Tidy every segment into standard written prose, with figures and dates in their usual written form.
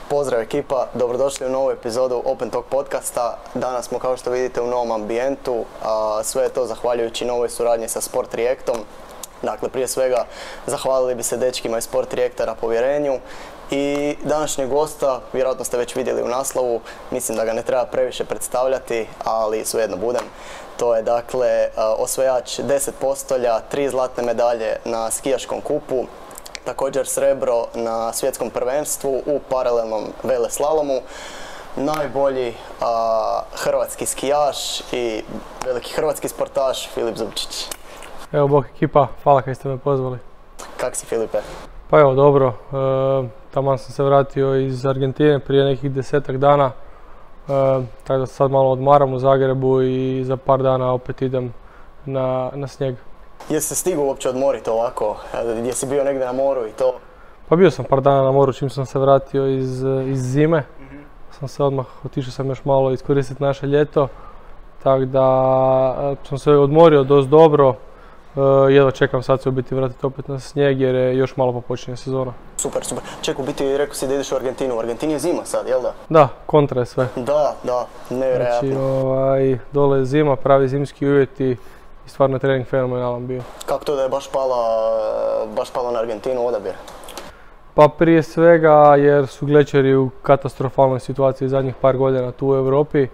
Pozdrav ekipa, dobrodošli u novu epizodu Open Talk podcasta. Danas smo, kao što vidite, u novom ambijentu, a sve je to zahvaljujući novoj suradnji sa Sport Reactom. Dakle, prije svega zahvalili bi se dečkima iz Sport Reacta na povjerenju i današnjeg gosta, vjerojatno ste već vidjeli u naslovu, mislim da ga ne treba previše predstavljati, ali svejedno budem. To je dakle osvajač 10 postolja, 3 zlatne medalje na skijaškom kupu, također srebro na svjetskom prvenstvu u paralelnom veleslalomu, najbolji hrvatski skijaš i veliki hrvatski sportaš Filip Zubčić. Evo, bok ekipa, hvala kaj ste me pozvali. Kak si, Filipe? Pa evo, dobro. Taman sam se vratio iz Argentine prije nekih 10-ak dana. Tako da sad malo odmaram u Zagrebu i za par dana opet idem na snijeg. Jesi se stigao uopće odmoriti ovako? Jesi bio negdje na moru i to? Pa bio sam par dana na moru čim sam se vratio iz zime. Otišao sam još malo iskoristiti naše ljeto. Tako da sam se odmorio dosta dobro. Jedva čekam sad se u biti vratiti opet na snijeg jer je još malo pa počinje sezona. Super. Ček, u biti rekao si da ideš u Argentinu. U Argentini je zima sad, jel da? Da, kontra je sve. Da, nevjerojatno. Znači, dole je zima, pravi zimski uvjeti i stvarno je trening fenomenalan bio. Kako to da je baš pala na Argentinu odabir? Pa prije svega jer su glečeri u katastrofalnoj situaciji zadnjih par godina tu u Europi.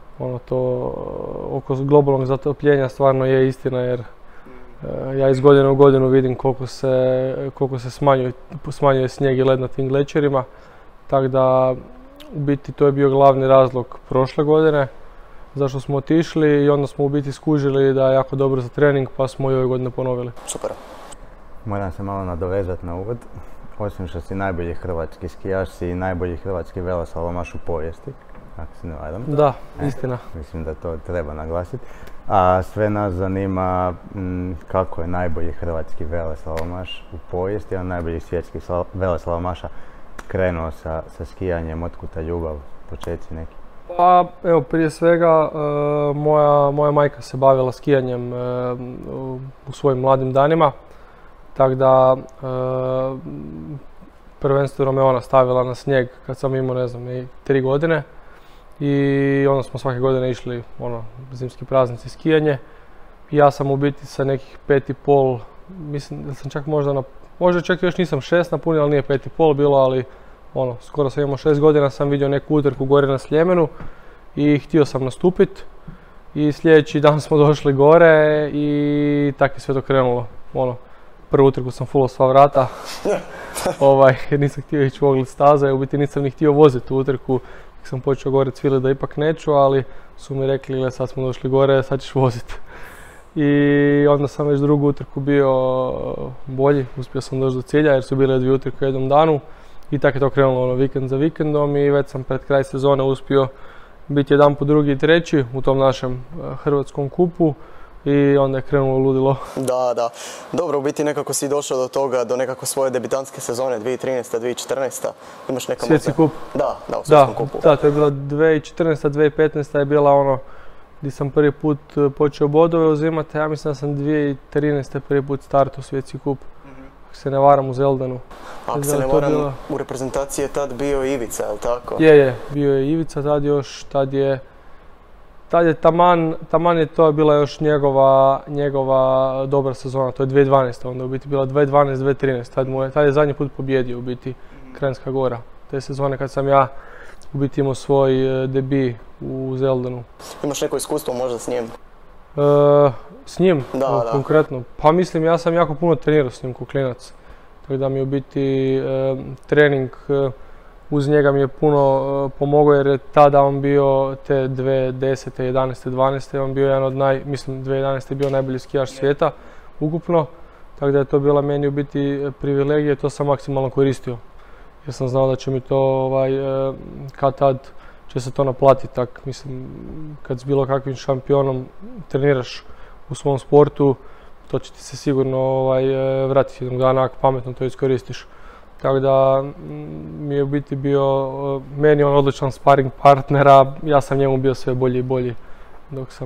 Oko globalnog zatopljenja stvarno je istina jer ja iz godine u godinu vidim koliko se smanjuje snijeg i led na tim glečerima. Tako da u biti to je bio glavni razlog prošle godine zašto smo otišli i onda smo u biti skužili da je jako dobro za trening pa smo i ove godine ponovili. Super. Moram se malo nadovezati na uvod. Osim što si najbolji hrvatski skijaš, si i najbolji hrvatski veleslalomaš u povijesti. Ako se ne varam. Da, istina. Mislim da to treba naglasiti. A sve nas zanima kako je najbolji hrvatski veleslalomaš u povijesti, a najbolji svjetski veleslalomaša krenuo sa skijanjem, otkuda ljubav, početci neki. Pa evo, prije svega moja majka se bavila skijanjem u svojim mladim danima. Tako da prvenstveno me ona stavila na snijeg kad sam imao, ne znam, 3 godine. I onda smo svake godine išli zimski praznici skijanje. I ja sam u biti sa nekih 5,5, mislim da sam čak možda čak još nisam 6 napunio, ali nije 5,5 bilo, ali skoro sam imao 6 godina, sam vidio neku utrku gore na Sljemenu i htio sam nastupiti. I sljedeći dan smo došli gore i tako je sve to krenulo. Prvu utrku sam fulao sva vrata, jer nisam htio ići u ogled staza i u biti nisam ni htio voziti tu utrku. Sam počeo gore cvili da ipak neću, ali su mi rekli, gle, sad smo došli gore, sad ćeš voziti. I onda sam već drugu utrku bio bolji, uspio sam doći do cilja jer su bile 2 utrke u jednom danu. I tako je to krenulo vikend za vikendom i već sam pred kraj sezone uspio biti jedan po drugi i treći u tom našem hrvatskom kupu. I onda je krenulo ludilo. Da. Dobro, u biti nekako si došao do toga, do nekako svoje debitantske sezone 2013-2014. Imaš neka svjetski kup? Da, u svjetskom kupu. Da, to je bila 2014-2015 je bila gdje sam prvi put počeo bodove uzimati. Ja mislim da sam 2013. prvi put startao svjetski kup. Ako se ne varam u Zeldanu. Ako se ne varam, u reprezentaciji je tad bio Ivica, je li tako? Je, bio je Ivica tad još, tad je taman je to bila još njegova dobra sezona, to je 2012. Onda u biti bila 2012-2013, tad je zadnji put pobjedio u biti Kranjska Gora. Te sezone kad sam ja u biti imao svoj debi u Zeldanu. Imaš neko iskustvo možda s njim? S njim? Da. Konkretno? Pa mislim, ja sam jako puno trenirao s njim kao klinac. Tako da mi u biti trening uz njega mi je puno pomogao jer je tada on bio te 2010, 11, 12, on bio jedan od mislim 2011 je bio najbolji skijaš svijeta ukupno. Tako da je to bila meni u biti privilegija, to sam maksimalno koristio. Jer sam znao da će mi to kad tad će se to naplatiti. Tak, mislim, kad s bilo kakvim šampionom treniraš u svom sportu, to će ti se sigurno vratiti jednog dana ako pametno to iskoristiš. Tako da mi je u biti bio, meni on odličan sparing partnera, ja sam njemu bio sve bolji i bolji dok sam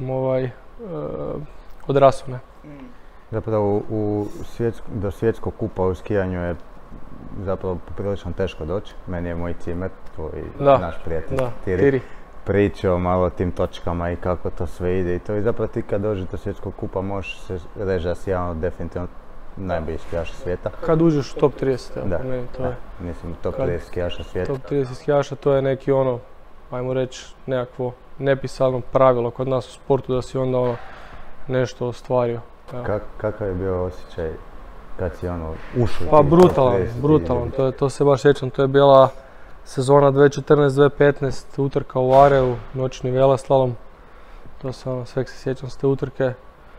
odrasao. Zapravo do svjetskog kupa u skijanju je zapravo poprilično teško doći. Meni je moj cimet, tvoj naš prijatelj Tiri, pričao malo o tim točkama i kako to sve ide i to. I zapravo ti kad dođeš do svjetskog kupa možeš se reći da si jedan od definitivno najboljih skijaša svijeta. Kad uđeš u top 30, evo, po meni to je. Mislim, top 30 skijaša svijeta. Top 30 skijaša, to je neki ono, ajmo reći, nekakvo nepisano pravilo kod nas u sportu da si onda ono nešto ostvario. Kakav je bio osjećaj kad si ono ušao? Pa brutalan, to se baš sjećam, to je bila sezona 2014-2015, utrka u Areu, noćni veleslalom, to se ono, sve se sjećam s te utrke.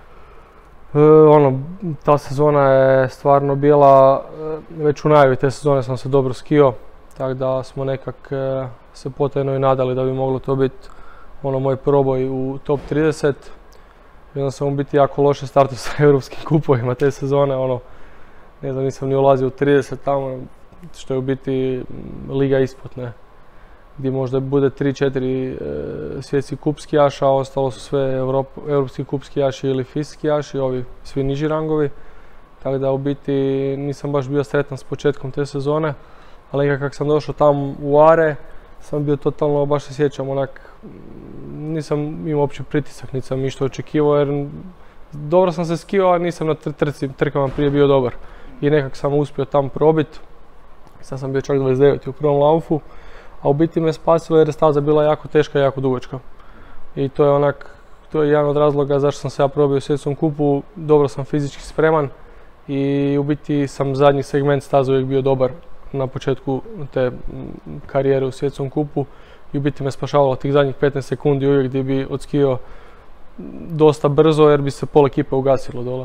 Ta sezona je stvarno bila, već u najavi te sezone sam se dobro skio, tako da smo nekak se potajno i nadali da bi moglo to biti moj proboj u top 30. I onda sam u biti jako loše startao sa europskim kupovima te sezone, ne znam, nisam ni ulazio u 30 tamo, što je u biti liga ispod, ne. Gdje možda bude 3-4 svjetski kup skijaša, a ostalo su sve europski kup skijaši ili FIS skijaši, ovi svi niži rangovi. Tako da u biti nisam baš bio sretan s početkom te sezone, ali kako sam došao tamo u Are, sam bio totalno, baš se sjećam, nisam imao uopće pritisak, nisam ništa očekivao jer dobro sam se skio, a nisam na trkama prije bio dobar. I nekak sam uspio tamo probiti, sad sam bio čak 29 u prvom laufu, a u biti me spasilo jer je staza bila jako teška i jako dugačka. I to je jedan od razloga zašto sam se ja probio u svjetskom kupu, dobro sam fizički spreman i u biti sam zadnji segment staze uvijek bio dobar na početku te karijere u svjetskom kupu i u biti me spašavalo tih zadnjih 15 sekundi uvijek gdje bi odskio dosta brzo jer bi se pola ekipe ugasilo dole.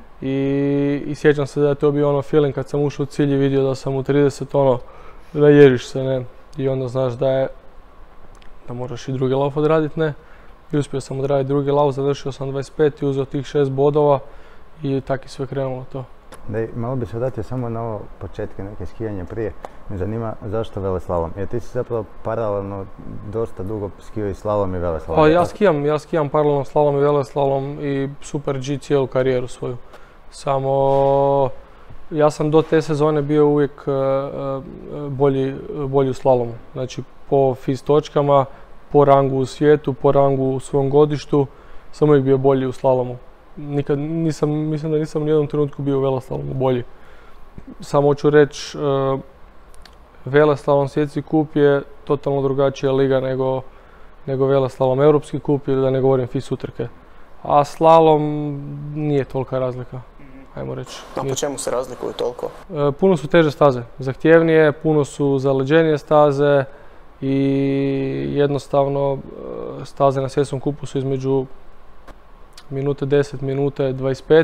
I sjećam se da je to bio feeling kad sam ušao u cilj i vidio da sam u 30 da ježiš se, ne. I onda znaš da moraš i drugi lauf odraditi, ne. I uspio sam odraditi drugi lauf, završio sam 25 i uzeo tih 6 bodova i tako je sve krenulo to. Malo bi se vratio samo na ovo početke neke skijanje prije. Me zanima zašto veleslalom? Jer ti si zapravo paralelno dosta dugo skio i slalom i veleslalom. Pa ja skijam paralelno slalom i veleslalom i Super G cijelu karijeru svoju. Samo ja sam do te sezone bio uvijek bolji u slalomu. Znači po FIS točkama, po rangu u svijetu, po rangu u svom godištu, sam uvijek bio bolji u slalomu. Mislim da nisam u jednom trenutku bio u veleslalomu bolji. Samo hoću reći, veleslalom svjetski kup je totalno drugačija liga nego veleslalom europski kup ili da ne govorim FIS utrke. A slalom nije tolika razlika, ajmo reći. A po čemu se razlikuju toliko? Puno su teže staze, zahtjevnije, puno su zaleđenije staze i jednostavno staze na svjetskom kupu su između minute 10, minute 25,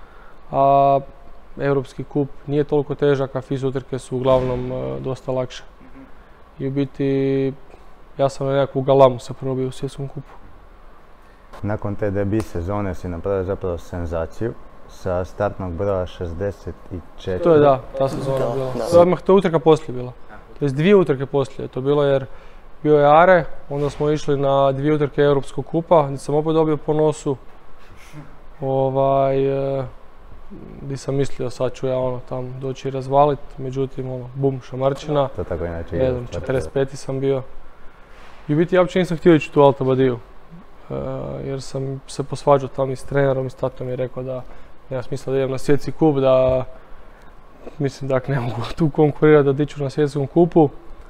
a europski kup nije toliko težak, a FIS utrke su uglavnom dosta lakše. I u biti ja sam na nekakvu galamu se probio u svjetskom kupu. Nakon te debut sezone si napravio zapravo senzaciju sa startnog broja 64. To je ta sezona bila. To je utrka poslije bila. To je 2 utrke poslije to bilo jer bio je Are, onda smo išli na 2 utrke europskog kupa gdje sam opet dobio po nosu. Gdje sam mislio sad ću ja tam doći i razvalit, međutim bum, šamarčina. To tako inače ne znam, 45. sam bio. I u biti ja uopće nisam htio ići u tu Alta Badiju. Jer sam se posvađao tam i s trenerom i s tatom i rekao da nema smisla da idem na svjetski kup, da mislim da ne mogu tu konkurirati da diću na svjetskom kupu.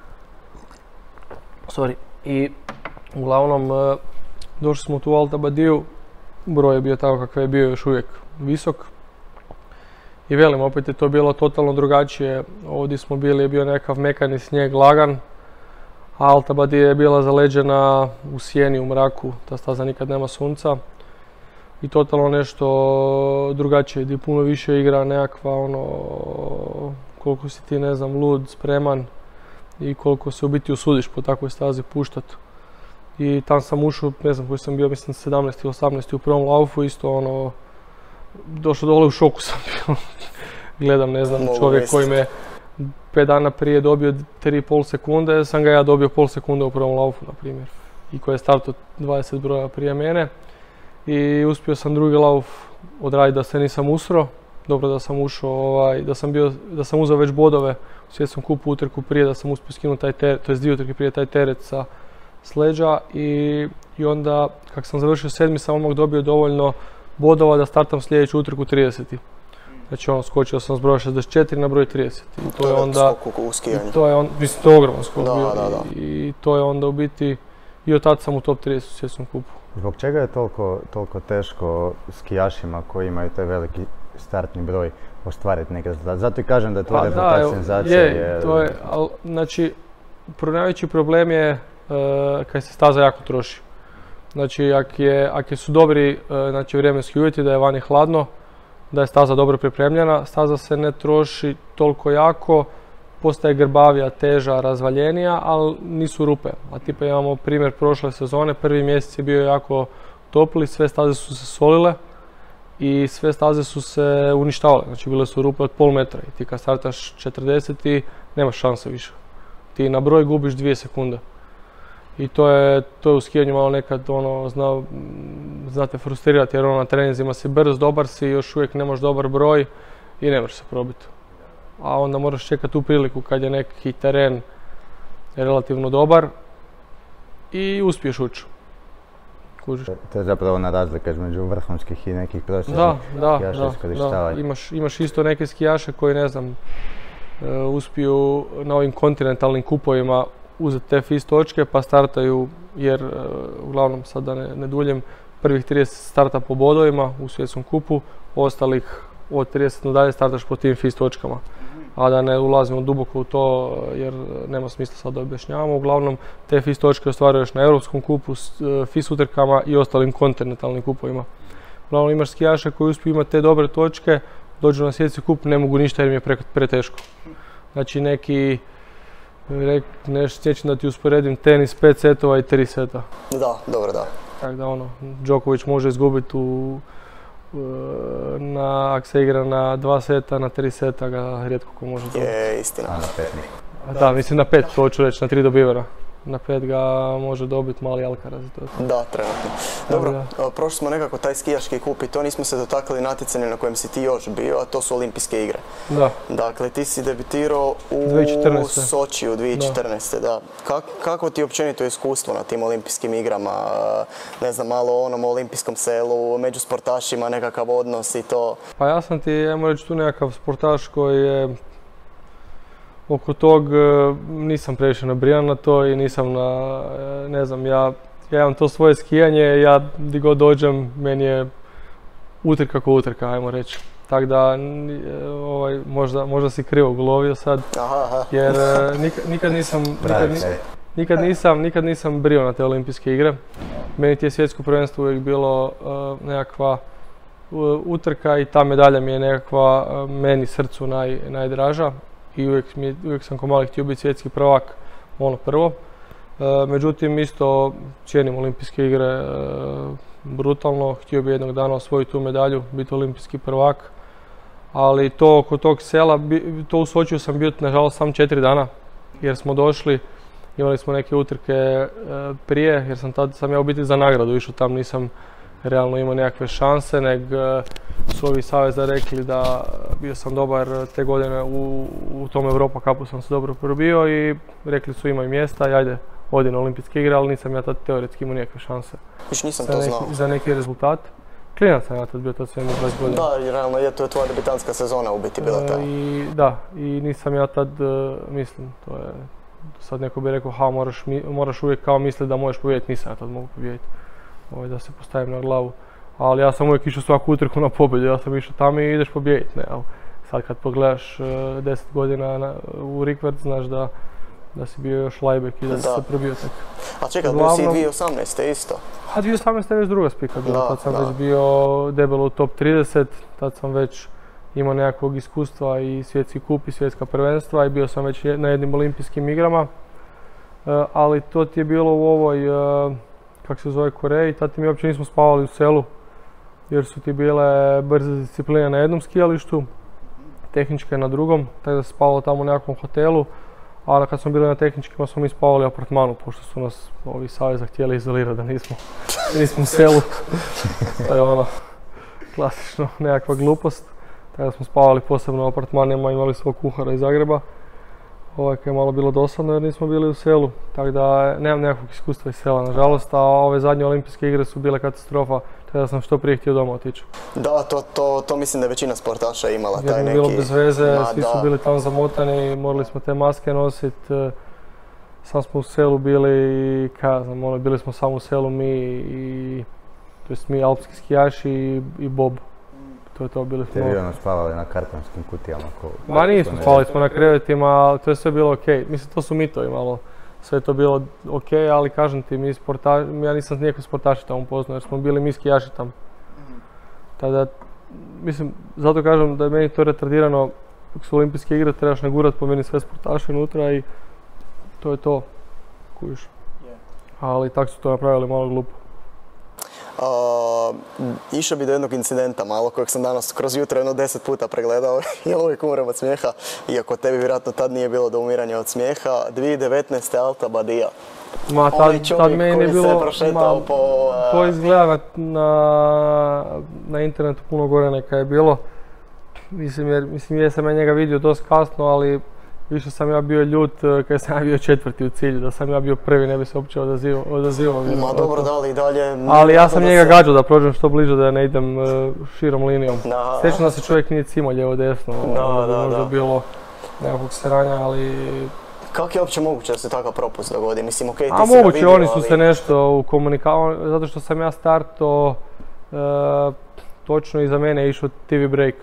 I uglavnom došli smo tu u Alta Badiju, broj je bio tako kakav je bio, još uvijek visok. I velim, opet je to bilo totalno drugačije, ovdje smo bili, je bio nekakav mekani snijeg, lagan. Alta Badija je bila zaleđena u sjeni, u mraku, ta staza nikad nema sunca. I totalno nešto drugačije, gdje puno više igra nekakva koliko si ti ne znam lud, spreman i koliko se u biti usudiš po takvoj stazi puštat. I tam sam ušao, ne znam koji sam bio, mislim 17. ili 18. u prvom laufu, isto došao dole u šoku sam bio. Gledam, ne znam, čovjek koji me 5 dana prije dobio 3,5 sekunde, sam ga ja dobio pol sekunde u prvom laufu, na primjer. I koji je startao 20 broja prije mene. I uspio sam drugi lauf odraditi da se nisam usro. dobro da sam ušao, da sam uzeo već bodove u svjetskom kupu utrku prije, da sam uspio skinuti taj teret, to jest 2 utrke prije taj teret s leđa i onda kako sam završio 7. sam odmah dobio dovoljno bodova da startam sljedeću utrku 30. Znači skočio sam s broja 64 na broj 30. I to je onda skok u skijanju. Mislim, to je ogroman skok bio. Da. I to je onda u biti, i od tada sam u top 30 u svjetskom kupu. Zbog čega je toliko teško skijašima koji imaju taj veliki startni broj ostvariti neki rezultat? Zato i kažem da je tvoj rezultat senzacija. Znači, najveći problem je kad se staza jako troši. Znači, ako su dobri vremenski uvjeti, da je vani hladno, da je staza dobro pripremljena, staza se ne troši toliko jako, postaje grbavija, teža, razvaljenija, ali nisu rupe. A tipa imamo primjer prošle sezone, prvi mjesec je bio jako topli, sve staze su se solile i sve staze su se uništavale, znači bile su rupe od pol metra i ti kad startaš 40 nemaš šanse više. Ti na broj gubiš 2 sekunde. I to je u skijanju malo nekad znate frustrirati jer na treninzima si brz, dobar si, još uvijek nemaš dobar broj i ne možeš se probiti. A onda moraš čekati tu priliku kad je neki teren relativno dobar i uspiješ ući. To je zapravo ona razlika između vrhunskih i nekih prosječnih skijaša iskorištavanja. Imaš isto neke skijaše koji uspiju na ovim kontinentalnim kupovima uzeti te FIS točke pa startaju, jer uglavnom sad da ne duljim, prvih 30 starta po bodovima u svjetskom kupu, ostalih od 30 nadalje startaš po tim FIS točkama. A da ne ulazimo duboko u to jer nema smisla sad da objašnjavamo. Uglavnom te FIS točke ostvaruješ na europskom kupu, FIS utrkama i ostalim kontinentalnim kupovima. Uglavnom imaš skijaše koji uspiju imati te dobre točke, dođu na svjetski kup, ne mogu ništa jer im je preteško. Znači neki, sjećam da ti usporedim tenis 5 setova i 3 seta. Da, dobro da. Tako da Djokovic može izgubiti ako se igra na 2 seta, na 3 seta ga rijetko ko može dobiti. Je, istina. A na 5 Da, mislim na 5, to ću reći, na 3 dobivena. Na 5 ga može dobiti mali Alcaraz. Da, trenutno. Dobro, prošli smo nekako taj skijaški kup i to nismo se dotakli natjecanja na kojem si ti još bio, a to su olimpijske igre. Da. Dakle, ti si debitirao u 2014. Sočiju 2014. Da. Kako ti je općenito iskustvo na tim olimpijskim igrama? Ne znam, malo o onom olimpijskom selu, među sportašima nekakav odnos i to? Pa ja sam ti, ajmo reći, tu nekakav sportaš koji je oko tog nisam previše nabrijan na to i nisam ne znam, ja imam to svoje skijanje, ja gdje god dođem, meni je utrka ko utrka, ajmo reći. Tako da, možda si krivo ulovio sad, jer nikad nisam brio na te olimpijske igre. Meni ti je svjetsko prvenstvo uvijek bilo nekakva utrka i ta medalja mi je nekakva meni srcu najdraža. I uvijek sam ko mali htio biti svjetski prvak, prvo. Međutim, isto cijenim olimpijske igre brutalno, htio bi jednog dana osvojiti tu medalju, biti olimpijski prvak. Ali to oko tog sela, to u Sočiju sam bio nažalost sam 4 dana, jer smo došli, imali smo neke utrke prije, jer sam ja u biti za nagradu išao, tam nisam realno imao nekakve šanse, nego su ovi saveza rekli da bio sam dobar te godine u tom Europa Cupu sam se dobro probio i rekli su imaju mjesta i ajde, odi na olimpijske igre, ali nisam ja tad teoretski imao nikakve šanse. Viš nisam to znao. Za neki rezultat. Klinac sam ja tad bio, tad sve imao 20 godina. Da, realno je to tvoja debitanska sezona u biti bila ta. I nisam ja tad, mislim, to je, sad neko bi rekao, moraš uvijek kao misliti da možeš pobijediti, nisam ja tad mogu pobijediti. Da se postavim na glavu. Ali ja sam uvijek išao svaku utrku na pobjedu, ja sam išao tamo i ideš pobijediti. Sad kad pogledaš 10 godina u rikvert, znaš da si bio još lajbek i da si se probio tek. A čekaj, bio si i 2018. isto? A 2018. je već druga spika bila, tad sam već bio debelo u top 30, tad sam već imao nekakvog iskustva i svjetski kup i svjetska prvenstva i bio sam već na jednim olimpijskim igrama. Ali to ti je bilo u ovoj, kako se zove, Koreji, tad mi uopće nismo spavali u selu, jer su ti bile brze discipline na jednom skijalištu, tehničke na drugom, tako da se spavalo tamo u nekakvom hotelu, a kad smo bili na tehničkima smo mi spavali u apartmanu, pošto su nas ovi saveza htjeli izolirati da nismo u selu. To je klasično nekakva glupost. kada smo spavali posebno u apartmanima, imali svog kuhara iz Zagreba. Kad je malo bilo dosadno jer nismo bili u selu, tako da nemam nekakvog iskustva iz sela nažalost, a ove zadnje olimpijske igre su bile katastrofa, tako da sam što prije htio doma otići. Da, to mislim da je većina sportaša imala taj neki... Jer je bilo bez veze, svi su bili tamo zamotani, morali smo te maske nositi, sam smo u selu bili, bili smo samo u selu mi alpski skijaši i Bob. To je to, bili smo... Te vi spavali na kartonskim kutijama? Ma nismo, spavali smo na krevetima, to je sve bilo okej. Mislim, to su mitovi malo. Sve je to bilo okej, ali kažem ti, ja nisam nikakve sportaše tamo upoznao jer smo bili mi skijaši tamo. Tada, mislim, zato kažem da je meni to retardirano, dok su olimpijske igre trebaš nagurat po meni sve sportaše unutra i to je to, kužiš. Ali tako su to napravili malo glupo. Išao bi do jednog incidenta malo kojeg sam danas kroz jutro jedno 10 puta pregledao i uvijek umrem od smijeha, iako tebi vjerojatno tad nije bilo do umiranja od smijeha. 2019. Alta Badija. Ma tad meni je bilo, to izgleda na internetu puno gore neka je bilo. Mislim jesam ja njega vidio dosta kasno, ali više sam ja bio ljut kad sam ja bio četvrti u cilju, da sam ja bio prvi ne bi se uopće odazivao. Ma dobro, da li i dalje... Ali ja sam njega gađao da prođem što bliže, da ne idem širom linijom. Sjećam da se čovjek nije cimao lijevo desno, možda bilo nekakvog sranja, ali... Kako je uopće moguće da se takav propust dogodi? Mislim, okej, ti si ga vidio, moguće, oni su se nešto ukomunikavali, zato što sam ja starto, točno iza mene je išao TV break.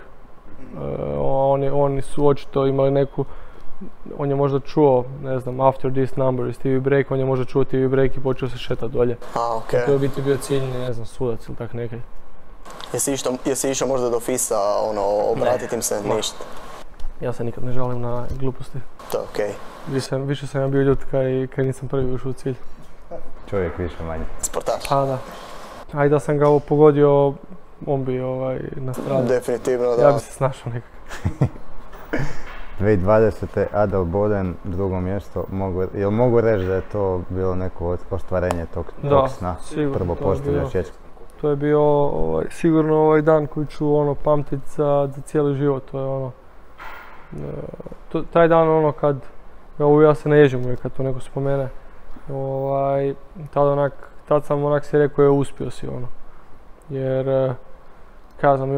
Oni su očito imali neku, on je možda čuo, ne znam, after this number iz TV break, on je možda čuo TV break i počeo se šetat dolje. Okej. To je biti bio ciljni, ne znam, sudac ili tak nekaj. Jesi išao možda do FIS-a, obratit im se, ništa? Ja se nikad ne žalim na gluposti. To je okej. Više sam ja bio ljut kad nisam prvi ušao u cilj. Čovjek više manje. Sportaš. Pa da. Ajde da sam ga pogodio, on bi nastradao. Definitivno, da. Ja bi se snašao nekako. 2020. Adel Boden, drugo mjesto, jel mogu reći da je to bilo neko ostvarenje tog sna? Prvo postavlja svjetsko? To je bio sigurno ovaj dan koji ću pamtit za cijeli život. To je taj dan kad, ja se naježim uvijek kad to neko spomene. Tad sam onak si rekao je uspio si jer kažem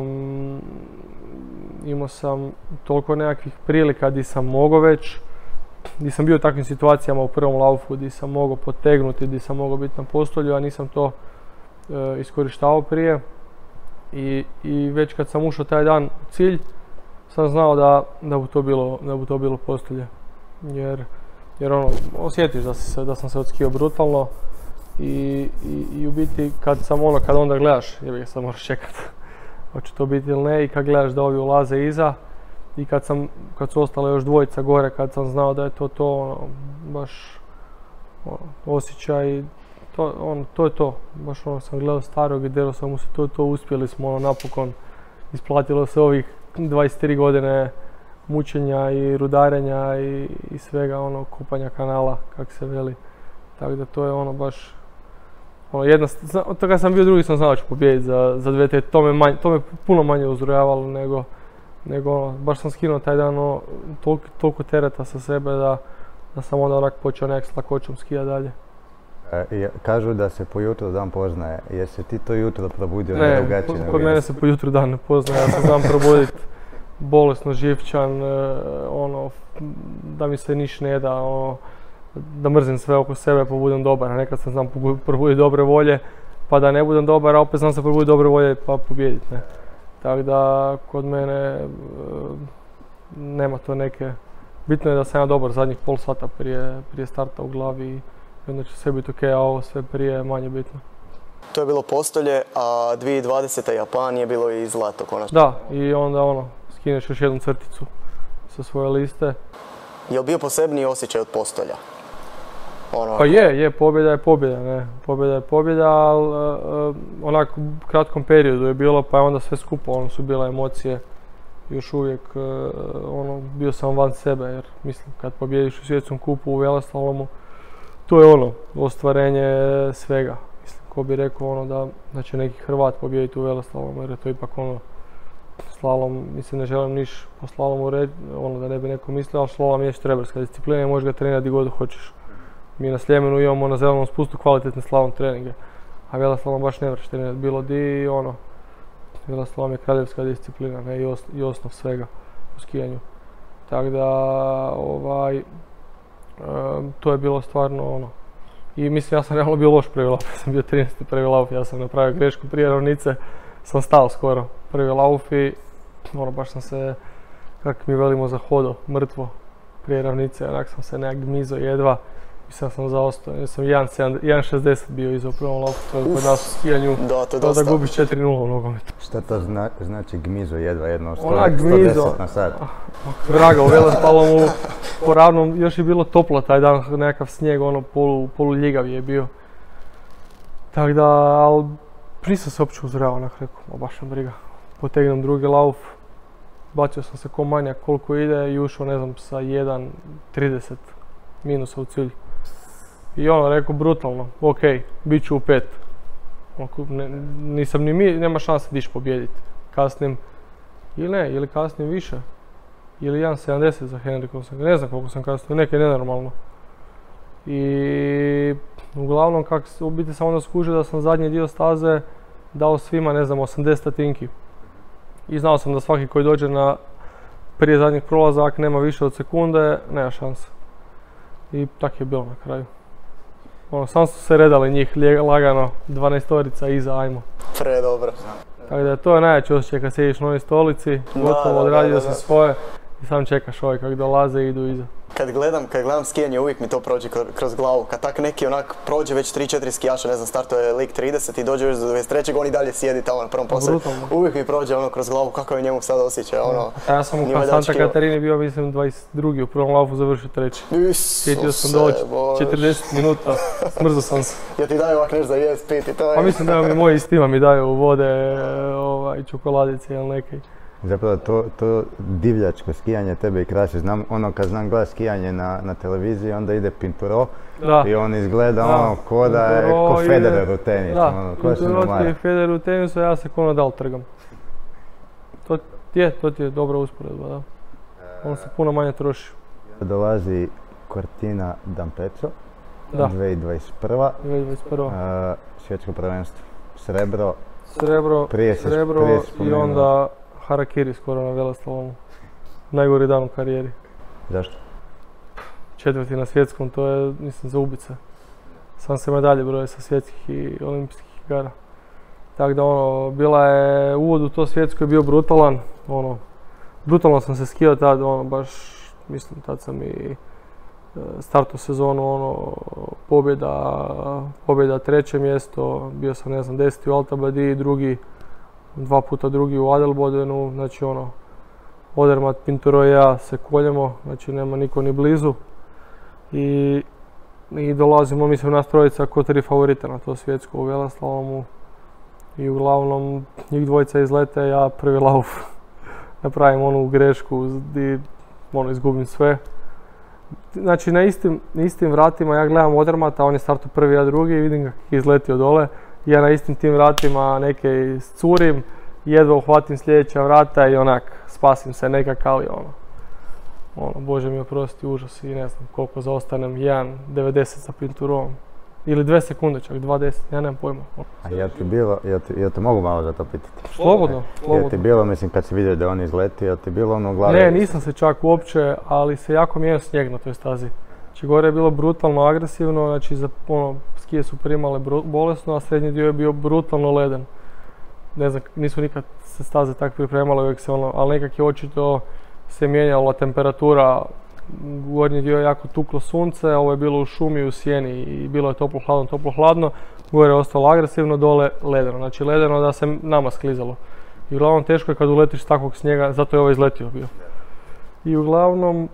imao sam toliko nekakvih prilika di sam mogao već, di sam bio u takvim situacijama u prvom laufu, di sam mogao potegnuti, di sam mogao biti na postolju, a nisam to iskorištavao prije. I već kad sam ušao taj dan u cilj, sam znao da bi to bilo postolje. Jer osjetiš da sam se odskio brutalno i u biti kad onda gledaš, jebi ga sad moraš čekat hoće to biti ili ne, i kad gledaš da ovi ulaze iza i kad su ostale još dvojica gore, kad sam znao da je to baš osjećaj, to je to. Baš sam gledao starog i derao sam mu se to uspjeli smo napokon, isplatilo se ovih 23 godine mučenja i rudarenja i svega kupanja kanala, kak se veli. Tako da to je baš od toga sam bio drugi, sam znao da ću pobijediti za dve te, to me puno manje uzrujavalo nego baš sam skinuo taj dan toliko tereta sa sebe da sam onda onak počeo nekak s lakoćom skijati dalje. Kažu da se po jutru dan poznaje, jesi ti to jutro probudio na drugačiji? Ne, kod mene se po jutru dan ne poznaje, ja sam znam probudit bolesno živčan, da mi se niš ne da, da mrzim sve oko sebe pa budem dobar, a nekad sam znam probuditi dobre volje pa da ne budem dobar, a opet znam se probuditi dobre volje pa pobijediti, ne. Tako da kod mene nema to neke, bitno je da sam ja dobar zadnjih pol sata prije starta u glavi i onda će sve biti okej, a ovo sve prije je manje bitno. To je bilo postolje, a 2020. Japan je bilo i zlato konačno. Da, i onda skineš još jednu crticu sa svoje liste. Je li bio posebniji osjećaj od postolja? Pa pobjeda je pobjeda, ne. Pobjeda je pobjeda, ali onako u kratkom periodu je bilo, pa je onda sve skupo, su bile emocije. Još uvijek, bio sam van sebe, jer mislim, kad pobjediš u svjetskom kupu u veleslalomu, to je ostvarenje svega. Mislim, ko bi rekao da će neki Hrvat pobijediti u veleslalomu, jer je to ipak slalom, mislim ne želim niš po slalomu reći, ono da ne bi neko mislio, ali slalom je štreberska disciplina i možeš ga trenirati gdje god hoćeš. Mi na Sljemenu imamo na zelenom spustu kvalitetne slalom treninge, a veleslalom baš ne vreš trenirati bilo di i ono. Veleslalom je kraljevska disciplina, ne i osnov svega u skijanju. Tako da, to je bilo stvarno ono. I mislim ja sam realno bio loš prvi lauf, ja sam bio 13. prvi lauf, ja sam napravio grešku prije ravnice, sam stao skoro prvi lauf i ono baš sam se, kako mi velimo, zahodo mrtvo prije ravnice, onak sam se nekak gmizo jedva. Mislim sam zaostao, ja sam 1.60 bio iza u prvom laufu, to je kod nas u skijanju, da gubiš 4:0 u nogometu. Šta to znači gmizo jedva jedno, 110 na sat? Vraga, u veleslalomu po ravnom još je bilo toplo taj dan, nekakav snijeg, ono poluljigav je bio. Tako da, ali nisam se uopće uzrao, onak rekao, baš sam briga. Potegnem drugi lauf, bacio sam se ko manjak koliko ide i ušao, ne znam, sa 1.30 minusa u cilj. I ono, rekao, brutalno, ok, bit ću u 5. Nisam ni nema šanse diš pobjediti. Kasnim, ili kasnim više. Ili 1.70 za Henrikom, ne znam koliko sam kasnio, neke nenormalno. I uglavnom, u biti sam onda skužio da sam zadnji dio staze dao svima, ne znam, 80 statinki. I znao sam da svaki koji dođe na prije zadnjeg prolaza, ako nema više od sekunde, nema šanse. I tak je bilo na kraju. Ono, sam su se redali njih lagano, 12-orica iza, ajmo. Predobro. Tako da to je najjači osjećaj kad sjediš na ovoj stolici, gotovo odradio si svoje i sam čekaš ovaj kako dolaze i idu iza. Kad gledam skijanje uvijek mi to prođe kroz glavu, kad tak neki onak prođe već 3-4 skijaša, ne znam, startuje lik 30 i dođe još do 23. on i dalje sjedi tamo na prvom postoju. Uvijek mi prođe ono kroz glavu kako je njemu sad osjećaj, ono. Ja sam u Santa Katarini bio, mislim, 22. u prvom laufu završio 3. Sjetio sam doći 40 minuta, smrzao sam se. Ja ti daju ovak nešto za jest, piti, to je. Pa mislim da mi moji iz tima mi daju vode, čokoladice ili nekaj. Zapravo to divljačko skijanje tebe i krasi. Znam, ono kad znam gledat skijanje na televiziji, onda ide Pinturo i on izgleda ono ko da je ko Federer u tenisu. Da, Pinturo ti je Federer u tenisu, a ja se ko Nadal trgam. To ti je dobra usporedba, da. On se puno manje troši. Dolazi Cortina d'Ampezzo, 2021. Svjetsko prvenstvo. Srebro i onda harakiri skoro na veleslalomu. Najgori dan u karijeri. Zašto? 4. na svjetskom, to je, mislim, za ubice. Sam se medalje broje sa svjetskih i olimpijskih igara. Tako da, ono, bila je, uvod u to svjetsko je bio brutalan, ono, brutalno sam se skijao tad, ono, baš, mislim, tad sam i startu sezonu, ono, pobjeda 3. mjesto, bio sam, ne znam, 10. u Alta-Badi, 2 puta drugi u Adelbodenu, znači ono, Odermatt, Pinturo i ja se koljemo, znači nema niko ni blizu. I dolazimo, mislim, nas trojica ko 3 favorita na to svjetsko u veleslalomu. I uglavnom, njih dvojica izlete, ja prvi lauf napravim onu grešku i ono, izgubim sve. Znači, na istim vratima ja gledam Odermatta, on je startao prvi, ja drugi i vidim kako je izletio dole. Ja na istim tim vratima neke iscurim, jedva uhvatim sljedeća vrata i onak spasim se nekak, ali ono, Bože mi oprosti, užas i ne znam koliko zaostanem, 1.90 za Pinturom. Ili 2 sekunde čak, 2.10, ja nemam pojma. A jel te mogu malo za to pitati? Slobodno. Jel ti bilo, mislim, kad si vidio da je on izletio, jel ti bilo ono u glavi? Ne, nisam se čak uopće, ali se jako mijenjao snijeg na toj stazi. Znači gore je bilo brutalno agresivno, znači skije su primale bolesno, a srednji dio je bio brutalno leden. Ne znam, nisu nikad se staze tako pripremale, uvijek se ali nekak je očito se mijenjala temperatura. Gornji dio je jako tuklo sunce, ovo je bilo u šumi, u sjeni i bilo je toplo hladno. Gore je ostalo agresivno, dole ledeno, znači ledeno da se nama sklizalo. I uglavnom teško je kad uletiš s takvog snijega, zato je ovo izletio bio. I uglavnom,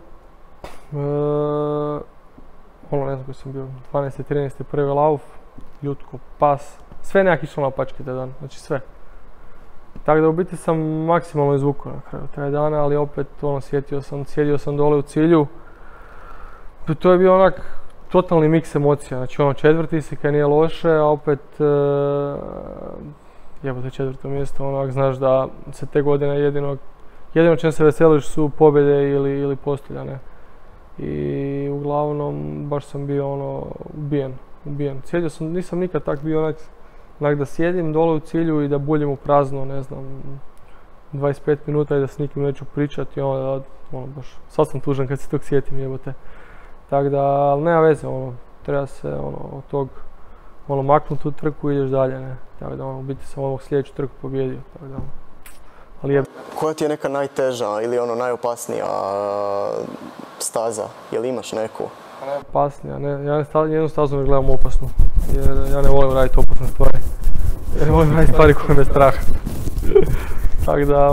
ne znam koji sam bio, 12. 13. prvi lauf, Ljutko, pas, sve nekak išlo na pačke taj dan, znači sve. Tako da u biti sam maksimalno izvukao na kraju taj dana, ali opet sjedio sam dole u cilju. To je bio onak totalni miks emocija, znači 4. si kaj nije loše, a opet jebote 4. mjesto, onak znaš da se te godine jedino čem se veseliš su pobjede ili postolja, ne. I uglavnom baš sam bio ubijen. Sjedio sam, nisam nikad tak bio onak da sjedim dole u cilju i da buljem u prazno, ne znam, 25 minuta i da s nikim neću pričati, baš, sad sam tužan kad se tog sjetim, jebote. Tako da, ali nema veze, treba se od tog maknuti tu trku i ideš dalje, ne. Tako da, u biti sam ovog sljedeću trku pobjedio, tako da, ali Koja ti je neka najteža ili najopasnija staza? Jel imaš neku? Opasnija, ne, ja jednu stazu ne gledam opasnu, jer ja ne volim raditi opasne stvari. Ja ne volim raditi stvari koje me strah. Tako da,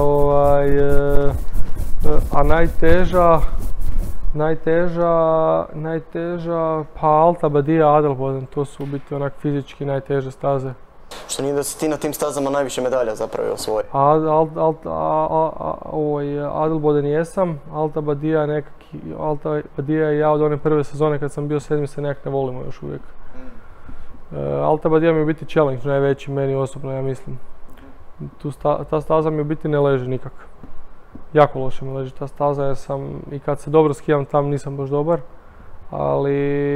a najteža, pa Alta Badia, Adelboden, to su u biti onak fizički najteže staze. Što nije da si ti na tim stazama najviše medalja zapravo osvojio? Adelboden jesam, Alta Badia i ja od one prve sezone kad sam bio 7. se nekak ne volimo još uvijek. Alta Badia mi je u biti challenge najveći meni osobno, ja mislim. Ta staza mi u biti ne leži nikak. Jako loše mi leži ta staza jer sam i kad se dobro skijam tam nisam baš dobar, ali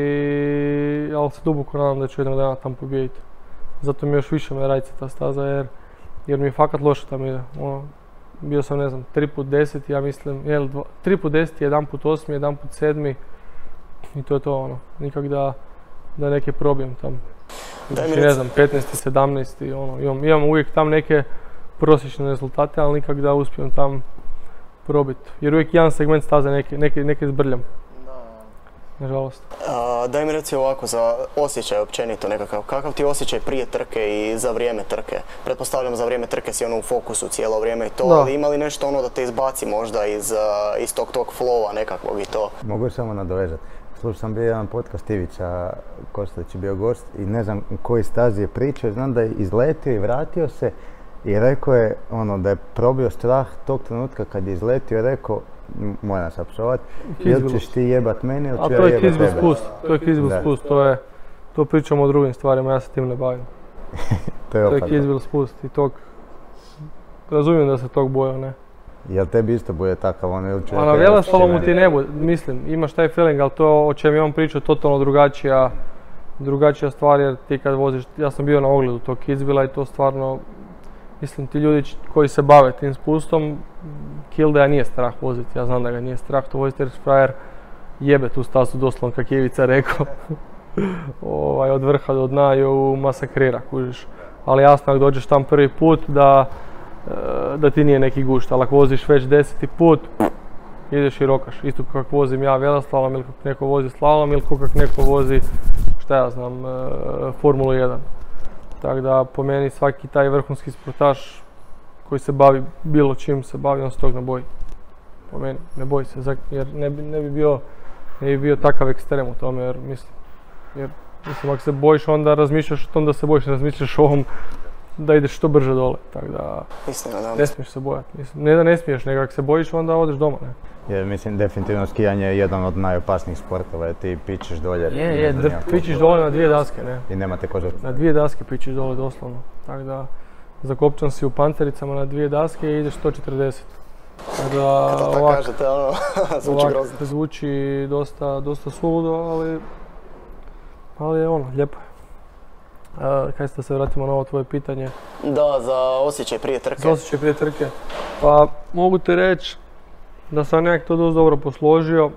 se duboko nadam da ću jednog dana tam pobijediti. Zato mi još više me rajca ta staza jer mi je fakat loše tam ide. Bio sam, ne znam, 3x10, ja mislim, 3x10, 1x8, 1x7 i to je to, nikak da neke probijem tam. Znači, ne znam, 15, 17, imam uvijek tam neke prosječne rezultate, ali nikak da uspijem tam probiti. Jer uvijek jedan segment staze neke zbrljam. Nažalost. Daj mi reci ovako za osjećaj općenito nekakav. Kakav ti osjećaj prije trke i za vrijeme trke? Pretpostavljam za vrijeme trke si u fokusu cijelo vrijeme i to, ali ima li nešto da te izbaci možda iz tog flowa nekakvog i to? Mogu samo nadovezati. Slušao sam bio jedan podcast Ivića Kostelić je bio gost i ne znam u kojoj stazi je pričao, znam da je izletio i vratio se i rekao je da je probio strah tog trenutka kad je izletio i rekao moram se apsovati, ili ćeš ti jebat meni ili ću ja jebat tebe. To je Kitzbühel spust, to pričamo o drugim stvarima, ja se tim ne bavim. To je Kitzbühel spust i razumijem da se tog bojao, ne. Jel tebi isto bude takav ili ću ja tebe? Na Veleslalomu ti ne bude, mislim, imaš taj feeling, ali to o čem je on pričao totalno drugačija stvar jer ti kad voziš, ja sam bio na ogledu tog Kitzbühela i to stvarno, mislim, ti ljudi koji se bave tim spustom, Kildeja nije strah voziti, ja znam da ga nije strah to voziti jer frajer jebe tu stazu doslovno kak je Ivica rekao. Od vrha do dna ju masakrira, kužiš. Ali jasno ako dođeš tam prvi put da ti nije neki gušt, ali ako voziš već 10. put, ideš i rokaš. Isto kako vozim ja veloslalom ili kako neko vozi slalom ili kako neko vozi, šta ja znam, Formulu 1. Tako da po meni svaki taj vrhunski sportaš koji se bavi bilo čim se bavi, on se tog ne boji. Po meni, ne boji se, jer ne bi bio takav ekstrem u tome, jer mislim ako se bojiš onda razmišljaš o tom da se bojiš, razmišljaš o ovom da ideš što brže dole, tako da ne smiješ se bojati. Ne da ne smiješ, nego ako se bojiš onda odeš doma, ne. Jer mislim definitivno skijanje je jedan od najopasnijih sportova, jer ti pičeš dolje. Pičiš dole na 2 daske, ne. I nemate ko žrtvu. Na 2 daske pičiš dole doslovno, tako da zakopčan si u pantericama na 2 daske i ideš 140. Kad to tako kažete, zvuči grozno. Zvuči dosta suludo, ali je lijepo je. Kaj se vratimo na ovo tvoje pitanje? Da, za osjećaj prije trke. Za osjećaj prije trke. Pa mogu ti reći da sam nekak to dosta dobro posložio